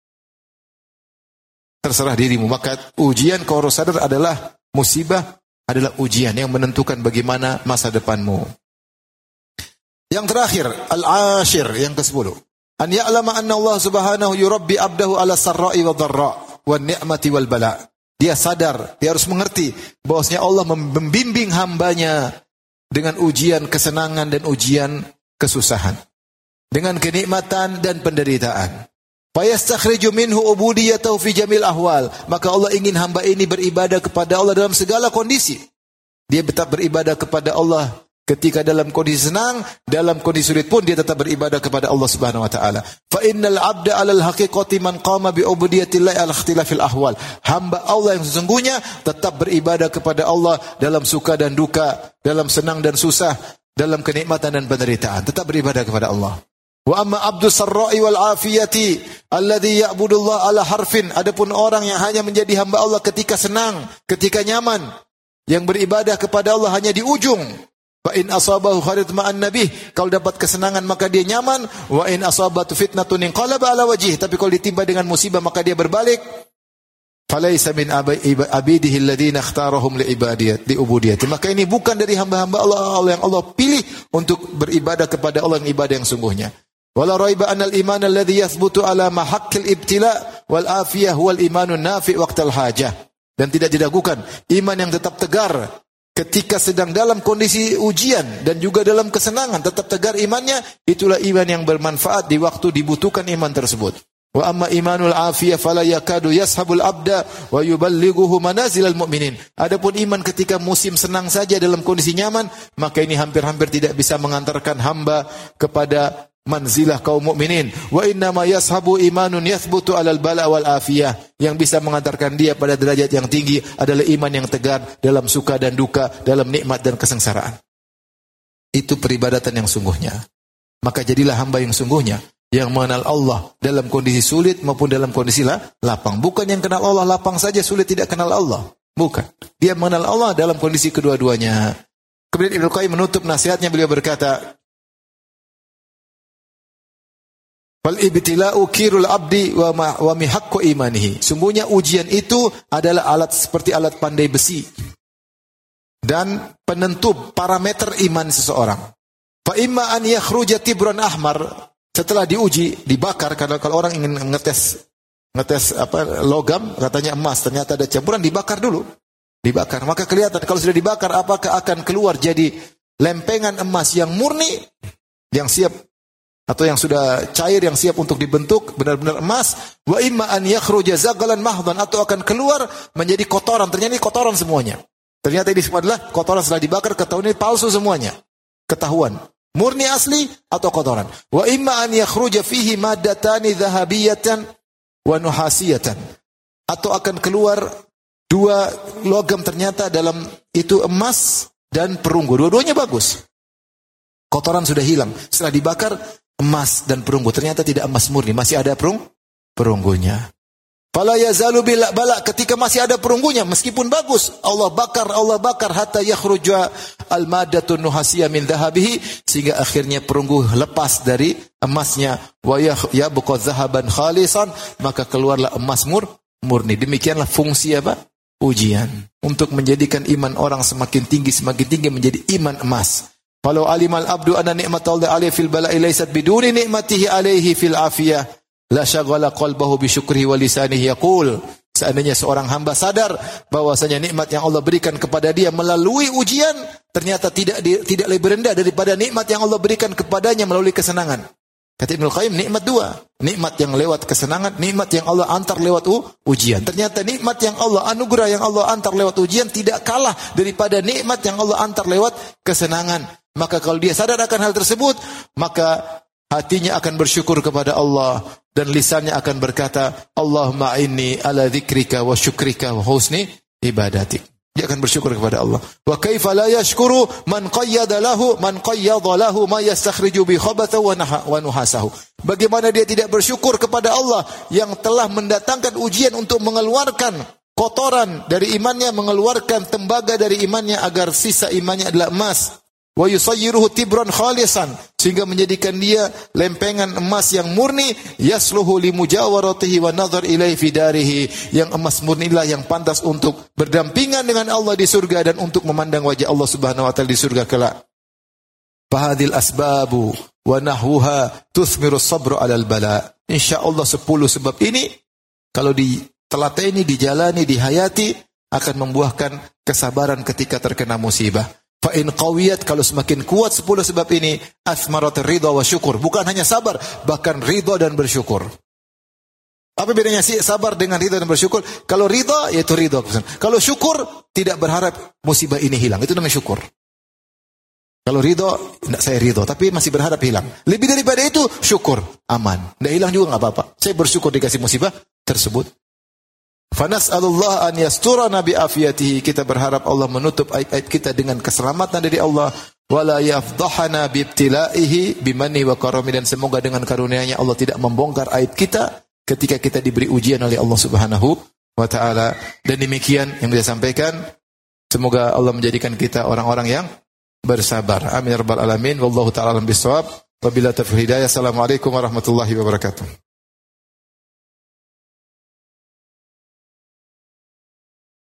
Speaker 1: Terserah dirimu. Maka ujian kau harus sadar adalah musibah, adalah ujian yang menentukan bagaimana masa depanmu. Yang terakhir, al-ashir, yang kesepuluh. An ya'lama anna Allah subhanahu yurabbi abdahu ala sarra'i wa dharra' wa ni'mati wal bala'. Dia sadar, dia harus mengerti bahwasanya Allah membimbing hambanya dengan ujian kesenangan dan ujian kesusahan. Dengan kenikmatan dan penderitaan. Fayastakhriju minhu ubudiyatahu fi jamil ahwal. Maka Allah ingin hamba ini beribadah kepada Allah dalam segala kondisi. Dia tetap beribadah kepada Allah ketika dalam kondisi senang, dalam kondisi sulit pun dia tetap beribadah kepada Allah Subhanahu wa taala. Fa innal 'abda 'alal haqiqati man qama bi ubudiyatillahi ala ikhtilafil ahwal. Hamba Allah yang sesungguhnya tetap beribadah kepada Allah dalam suka dan duka, dalam senang dan susah, dalam kenikmatan dan penderitaan, tetap beribadah kepada Allah. Wa amma abdu sarra'i wal afiyati alladhi ya'budullah ala harfin. Adapun orang yang hanya menjadi hamba Allah ketika senang, ketika nyaman, yang beribadah kepada Allah hanya di ujung. Fa in asabahu khairun ma'an nabi, kalau dapat kesenangan maka dia nyaman. Wa in asabatu fitnatun inqalaba ala wajhi, tapi kalau ditimpa dengan musibah maka dia berbalik. Falaysa min abidihi alladhina ikhtarahum li ibadiyati li ubudiyati. Maka ini bukan dari hamba-hamba Allah, Allah yang Allah pilih untuk beribadah kepada Allah yang ibadah yang sungguhnya. Wala raiba anal iman alladhi yathbutu ala mahaqqil ibtila wal afiyah wal imanun nafi' waqtal hajah. Dan tidak diragukan iman yang tetap tegar ketika sedang dalam kondisi ujian dan juga dalam kesenangan, tetap tegar imannya, itulah iman yang bermanfaat di waktu dibutuhkan iman tersebut. Wa amma imanul afiyah fala yakadu yashabul abda wa yuballighuhu manazilal mu'minin. Adapun iman ketika musim senang saja dalam kondisi nyaman, maka ini hampir-hampir tidak bisa mengantarkan hamba kepada manzilah kaum mukminin. Wa inna ma yashabu imanun yathbutu alal bala wal afiyah. Yang bisa mengantarkan dia pada derajat yang tinggi adalah iman yang tegar dalam suka dan duka, dalam nikmat dan kesengsaraan. Itu peribadatan yang sungguhnya. Maka jadilah hamba yang sungguhnya, yang mengenal Allah dalam kondisi sulit maupun dalam kondisi lapang. Bukan yang kenal Allah lapang saja, sulit tidak kenal Allah. Bukan. Dia mengenal Allah dalam kondisi kedua-duanya. Kemudian Ibnu Qayyim menutup nasihatnya, beliau berkata, "Fal ibtila'u kirul abdi wa ma wa mihaqqu imanihi." Sungguhnya ujian itu adalah alat seperti alat pandai besi dan penentu parameter iman seseorang. Fa imma an yakhruja tibran ahmar. Setelah diuji, dibakar, karena kalau orang ingin ngetes ngetes apa logam, katanya emas, ternyata ada campuran, dibakar dulu. Dibakar, maka kelihatan kalau sudah dibakar apakah akan keluar jadi lempengan emas yang murni, yang siap atau yang sudah cair, yang siap untuk dibentuk benar-benar emas. Wa imma an yakhruja zagalan mahdhan, atau akan keluar menjadi kotoran, ternyata ini kotoran semuanya. Ternyata ini adalah kotoran setelah dibakar, ketahuan ini palsu semuanya. Ketahuan murni asli atau kotoran. Wa imma an yakhruja fihi maddatani dhahabiyatan wa nuhasiyatan, atau akan keluar dua logam ternyata dalam itu emas dan perunggu. Dua-duanya bagus. Kotoran sudah hilang. Setelah dibakar, emas dan perunggu. Ternyata tidak emas murni, masih ada perung perunggunya. Fala yazalu bil bala, ketika masih ada perunggunya meskipun bagus, Allah bakar, Allah bakar hatta yakhruja al maddatun nuhasiyah min dhahabihi, sehingga akhirnya perunggu lepas dari emasnya, wa yabqa dhahaban khalisan, maka keluarlah emas mur murni. Demikianlah fungsi apa? Ujian untuk menjadikan iman orang semakin tinggi, semakin tinggi menjadi iman emas. Falau alimal abdu anna ni'matallahi alaihi fil bala'i laysat biduni ni'matihi alaihi fil afiyah la syaghala qalbahu bi syukrihi wa lisanihi yaqul. Seandainya seorang hamba sadar bahwasanya nikmat yang Allah berikan kepada dia melalui ujian ternyata tidak di, tidak lebih rendah daripada nikmat yang Allah berikan kepadanya melalui kesenangan. Kata Ibnu Qayyim, nikmat dua, nikmat yang lewat kesenangan, nikmat yang Allah antar lewat u, ujian. Ternyata nikmat yang Allah anugerah yang Allah antar lewat ujian tidak kalah daripada nikmat yang Allah antar lewat kesenangan. Maka kalau dia sadar akan hal tersebut, maka hatinya akan bersyukur kepada Allah dan lisannya akan berkata, Allahumma inni ala dzikrika wa syukrika wa husni ibadatik. Dia akan bersyukur kepada Allah. Wa kaifa la yashkuru man qayyada lahu man qayyada lahu ma yastakhriju bi khabatha wa nuhasahu. Bagaimana dia tidak bersyukur kepada Allah yang telah mendatangkan ujian untuk mengeluarkan kotoran dari imannya, mengeluarkan tembaga dari imannya agar sisa imannya adalah emas. Wa yusayyiruhu tibran khalisan, sehingga menjadikan dia lempengan emas yang murni, yasluhu li mujawaratihi wa nazar ilaihi fi darihi, yang emas murnilah yang pantas untuk berdampingan dengan Allah di surga dan untuk memandang wajah Allah Subhanahu wa taala di surga kelak. Fahadil asbabu wa nahwuha tuthmiru sabru 'alal bala. Insyaallah sepuluh sebab ini kalau ditelateni, dijalani, dihayati akan membuahkan kesabaran ketika terkena musibah. Fa in qawiyat, kalau semakin kuat sepuluh sebab ini, asmarat ridha wa syukur. Bukan hanya sabar, bahkan ridha dan bersyukur. Apa bedanya sih sabar dengan ridha dan bersyukur? Kalau ridha yaitu ridha. Kalau syukur tidak berharap musibah ini hilang. Itu namanya syukur. Kalau ridha, tidak saya ridha, tapi masih berharap hilang. Lebih daripada itu syukur, aman. Tidak hilang juga enggak apa-apa. Saya bersyukur dikasih musibah tersebut. Fanas'alullah an yasturana bi afiyatihi, kita berharap Allah menutup aib-aib kita dengan keselamatan dari Allah, wala yafdhahana bi ibtilaihi bimanni wa karami, dan semoga dengan karunia-Nya Allah tidak membongkar aib kita ketika kita diberi ujian oleh Allah Subhanahu wa taala. Dan demikian yang saya sampaikan, semoga Allah menjadikan kita orang-orang yang bersabar. Amin ya rabbal alamin. Wallahu taala alam bisawab. Wabillahi taufiq hidayah. Assalamualaikum warahmatullahi wabarakatuh.